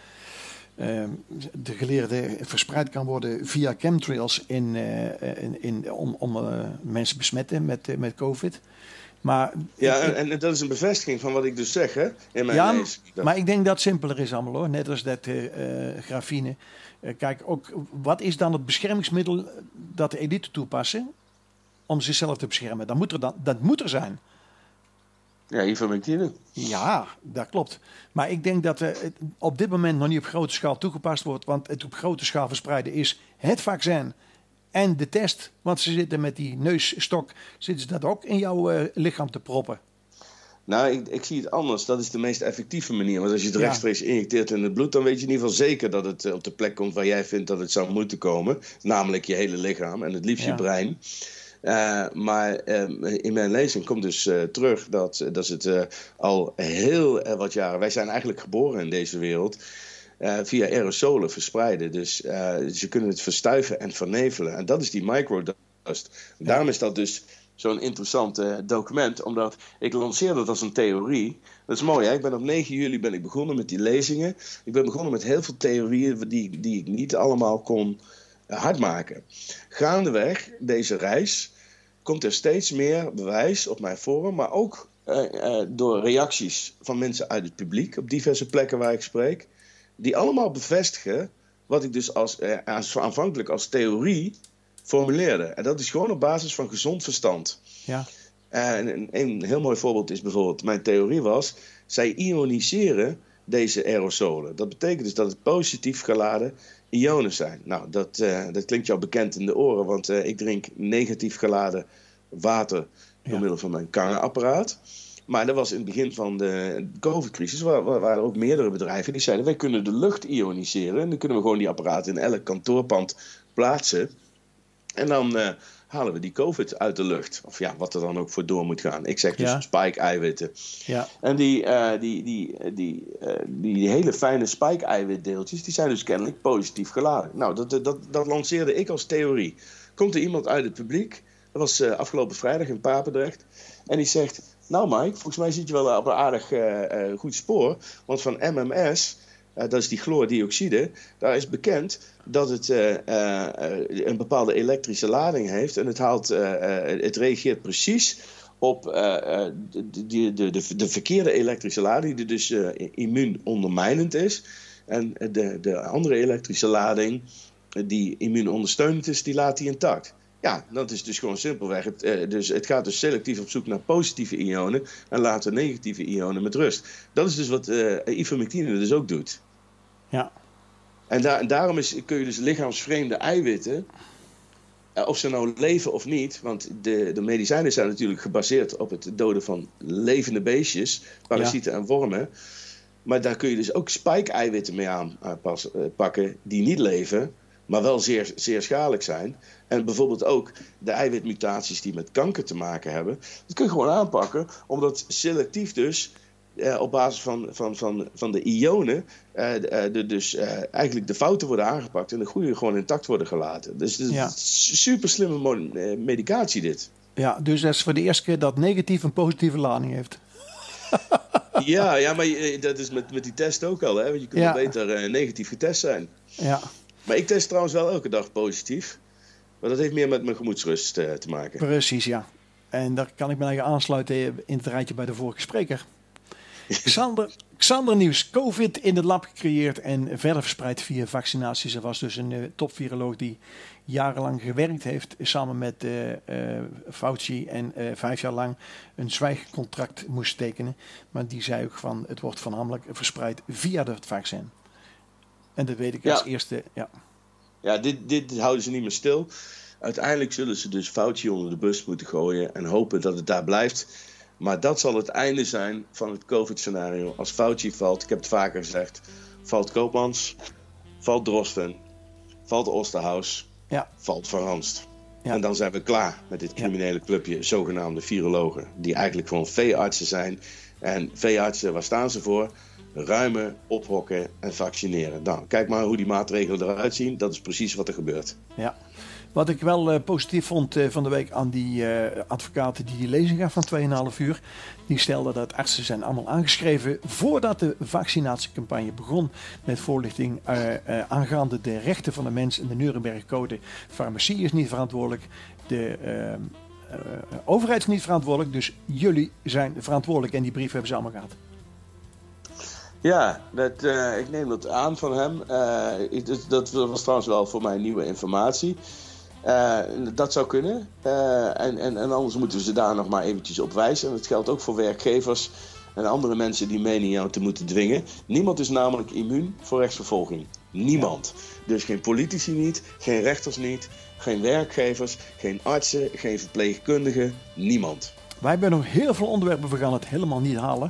de geleerden verspreid kan worden via chemtrails om mensen besmetten met COVID. Maar, en dat is een bevestiging van wat ik dus zeg, hè, in mijn lezing. Maar ik denk dat het simpeler is allemaal, hoor. Net als dat grafine. Kijk, ook, wat is dan het beschermingsmiddel dat de elite toepassen om zichzelf te beschermen? Dat moet er zijn. Ja, ivermectine. Ja, dat klopt. Maar ik denk dat het op dit moment nog niet op grote schaal toegepast wordt. Want het op grote schaal verspreiden is het vaccin en de test. Want ze zitten met die neusstok, zitten ze dat ook in jouw lichaam te proppen. Nou, ik zie het anders. Dat is de meest effectieve manier. Want als je het rechtstreeks injecteert in het bloed, dan weet je in ieder geval zeker dat het op de plek komt waar jij vindt dat het zou moeten komen. Namelijk je hele lichaam en het liefst je brein. Maar in mijn lezing komt dus terug dat het al heel wat jaren... Wij zijn eigenlijk geboren in deze wereld via aerosolen verspreiden. Dus ze kunnen het verstuiven en vernevelen. En dat is die microdust. Daarom is dat dus zo'n interessant document. Omdat ik lanceer dat als een theorie. Dat is mooi, hè? Ik ben op 9 juli begonnen met die lezingen. Ik ben begonnen met heel veel theorieën die ik niet allemaal kon hardmaken. Gaandeweg deze reis komt er steeds meer bewijs op mijn forum, maar ook door reacties van mensen uit het publiek op diverse plekken waar ik spreek, die allemaal bevestigen wat ik dus aanvankelijk als theorie formuleerde. En dat is gewoon op basis van gezond verstand. Ja. Een heel mooi voorbeeld is bijvoorbeeld, mijn theorie was, zij ioniseren deze aerosolen. Dat betekent dus dat het positief geladen ionen zijn. Nou, dat klinkt jou bekend in de oren, want ik drink negatief geladen water door middel van mijn kangenapparaat. Maar dat was in het begin van de COVID-crisis, waren er ook meerdere bedrijven die zeiden, wij kunnen de lucht ioniseren en dan kunnen we gewoon die apparaten in elk kantoorpand plaatsen. En dan halen we die COVID uit de lucht. Of ja, wat er dan ook voor door moet gaan. Ik zeg dus spike-eiwitten. Ja. En die hele fijne spike-eiwitdeeltjes, die zijn dus kennelijk positief geladen. Nou, dat lanceerde ik als theorie. Komt er iemand uit het publiek, dat was afgelopen vrijdag in Papendrecht, en die zegt, nou Mike, volgens mij zit je wel op een aardig goed spoor, want van MMS, dat is die chloordioxide, daar is bekend dat het een bepaalde elektrische lading heeft en het reageert precies op de verkeerde elektrische lading, die dus immuunondermijnend is. En de andere elektrische lading, die immuunondersteunend is, die laat die intact. Ja, dat is dus gewoon simpelweg. Het gaat dus selectief op zoek naar positieve ionen en laat de negatieve ionen met rust. Dat is dus wat ivermectine dus ook doet. Ja. En daarom kun je dus lichaamsvreemde eiwitten, of ze nou leven of niet, want de medicijnen zijn natuurlijk gebaseerd op het doden van levende beestjes, parasieten en wormen. Maar daar kun je dus ook spike-eiwitten mee aanpakken die niet leven, maar wel zeer, zeer schadelijk zijn. En bijvoorbeeld ook de eiwitmutaties die met kanker te maken hebben. Dat kun je gewoon aanpakken, omdat selectief dus op basis van de ionen eigenlijk de fouten worden aangepakt en de goede gewoon intact worden gelaten. Dus het is een super slimme medicatie dit. Ja, dus dat is voor de eerste keer dat negatief een positieve lading heeft. Ja, maar dat is met die test ook al. Hè? Want je kunt wel beter negatief getest zijn. Ja. Maar ik test trouwens wel elke dag positief. Maar dat heeft meer met mijn gemoedsrust te maken. Precies, ja. En daar kan ik me eigenlijk aansluiten in het rijtje bij de vorige spreker. Xander Nieuws, COVID in het lab gecreëerd en verder verspreid via vaccinaties. Er was dus een topviroloog die jarenlang gewerkt heeft samen met Fauci en 5 jaar lang een zwijgcontract moest tekenen. Maar die zei ook van het wordt voornamelijk verspreid via het vaccin. En dat weet ik als eerste. Ja, dit houden ze niet meer stil. Uiteindelijk zullen ze dus Fauci onder de bus moeten gooien en hopen dat het daar blijft. Maar dat zal het einde zijn van het COVID-scenario. Als Fauci valt, ik heb het vaker gezegd, valt Koopmans, valt Drosten, valt Osterhaus, valt Van Ranst. Ja. En dan zijn we klaar met dit criminele clubje, zogenaamde virologen. Die eigenlijk gewoon veeartsen zijn. En veeartsen, waar staan ze voor? Ruimen, ophokken en vaccineren. Nou, kijk maar hoe die maatregelen eruit zien. Dat is precies wat er gebeurt. Ja. Wat ik wel positief vond van de week aan die advocaten die lezing gaf van 2,5 uur. Die stelde dat artsen zijn allemaal aangeschreven voordat de vaccinatiecampagne begon. Met voorlichting aangaande de rechten van de mens en de Nuremberg-code. Farmacie is niet verantwoordelijk. De overheid is niet verantwoordelijk. Dus jullie zijn verantwoordelijk. En die brief hebben ze allemaal gehad. Ja, ik neem dat aan van hem. Dat was trouwens wel voor mij nieuwe informatie. Dat zou kunnen. En anders moeten we ze daar nog maar eventjes op wijzen. En dat geldt ook voor werkgevers en andere mensen die menen jou te moeten dwingen. Niemand is namelijk immuun voor rechtsvervolging. Niemand. Ja. Dus geen politici niet, geen rechters niet, geen werkgevers, geen artsen, geen verpleegkundigen. Niemand. Wij hebben nog heel veel onderwerpen, we gaan het helemaal niet halen.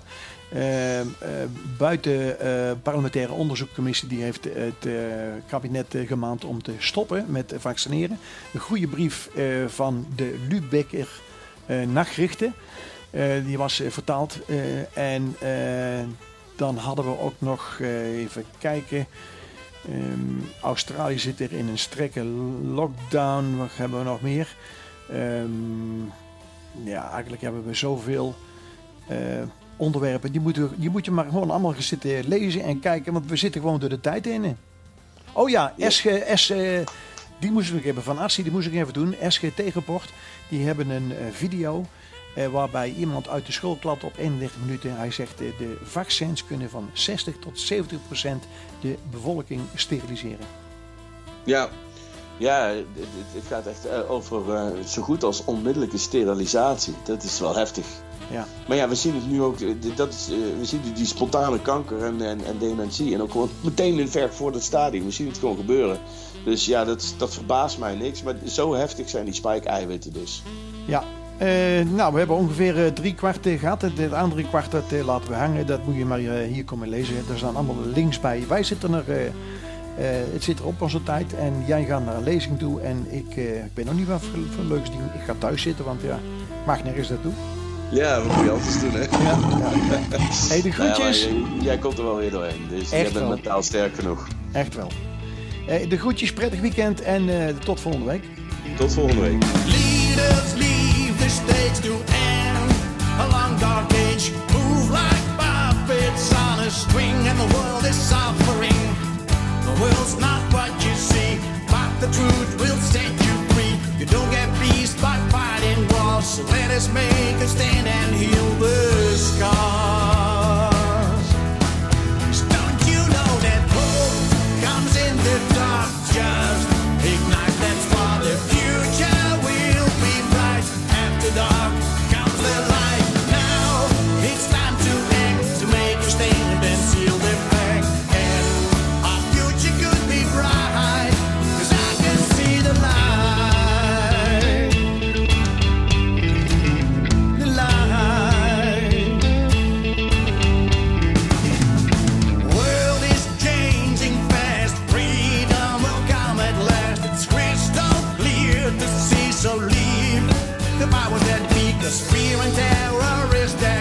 Buiten parlementaire onderzoekcommissie die heeft het kabinet gemaand om te stoppen met vaccineren. Een goede brief van de Lübecker Nachrichten. Die was vertaald. En dan hadden we ook nog, even kijken. Australië zit er in een strenge lockdown. Wat hebben we nog meer? Eigenlijk hebben we zoveel onderwerpen. Die moet je maar gewoon allemaal gaan zitten lezen en kijken. Want we zitten gewoon door de tijd in. Oh ja, die moest ik nog hebben van Arsie. Die moest ik even doen. SGT-rapport. Die hebben een video waarbij iemand uit de school klapt op 31 minuten. Hij zegt de vaccins kunnen van 60 tot 70% de bevolking steriliseren. Ja, het gaat echt over zo goed als onmiddellijke sterilisatie. Dat is wel heftig. Ja. Maar ja, we zien het nu ook. We zien die spontane kanker en dementie. En ook gewoon meteen ver voor het stadium. We zien het gewoon gebeuren. Dus ja, dat verbaast mij niks. Maar zo heftig zijn die spike-eiwitten dus. Ja. We hebben ongeveer 3/4 gehad. Het andere kwart dat laten we hangen. Dat moet je maar hier komen lezen. Er staan allemaal links bij. Wij zitten er... het zit er op onze tijd en jij gaat naar een lezing toe en ik ben nog niet wat voor leuks dingen. Ik ga thuis zitten, want mag nergens naartoe. Ja, wat moet je altijd doen, hè? Ja. Hey, de groetjes. Ja, jij komt er wel weer doorheen, dus jij bent mentaal sterk genoeg. Echt wel. De groetjes, prettig weekend en tot volgende week. Tot volgende week. Leaders leave the stage to end along dark age, move like puppets on a string and the world is suffering. The world's not what you see, but the truth will set you free. You don't get peace by fighting wars, so let us make a stand and heal the scars. So don't you know that hope comes in the dark, just ignite that spark. The future will be bright, after dark comes the light. Now it's time to act, to make a stand and seal the fact. So leave the powers that be, 'cause fear and terror is dead.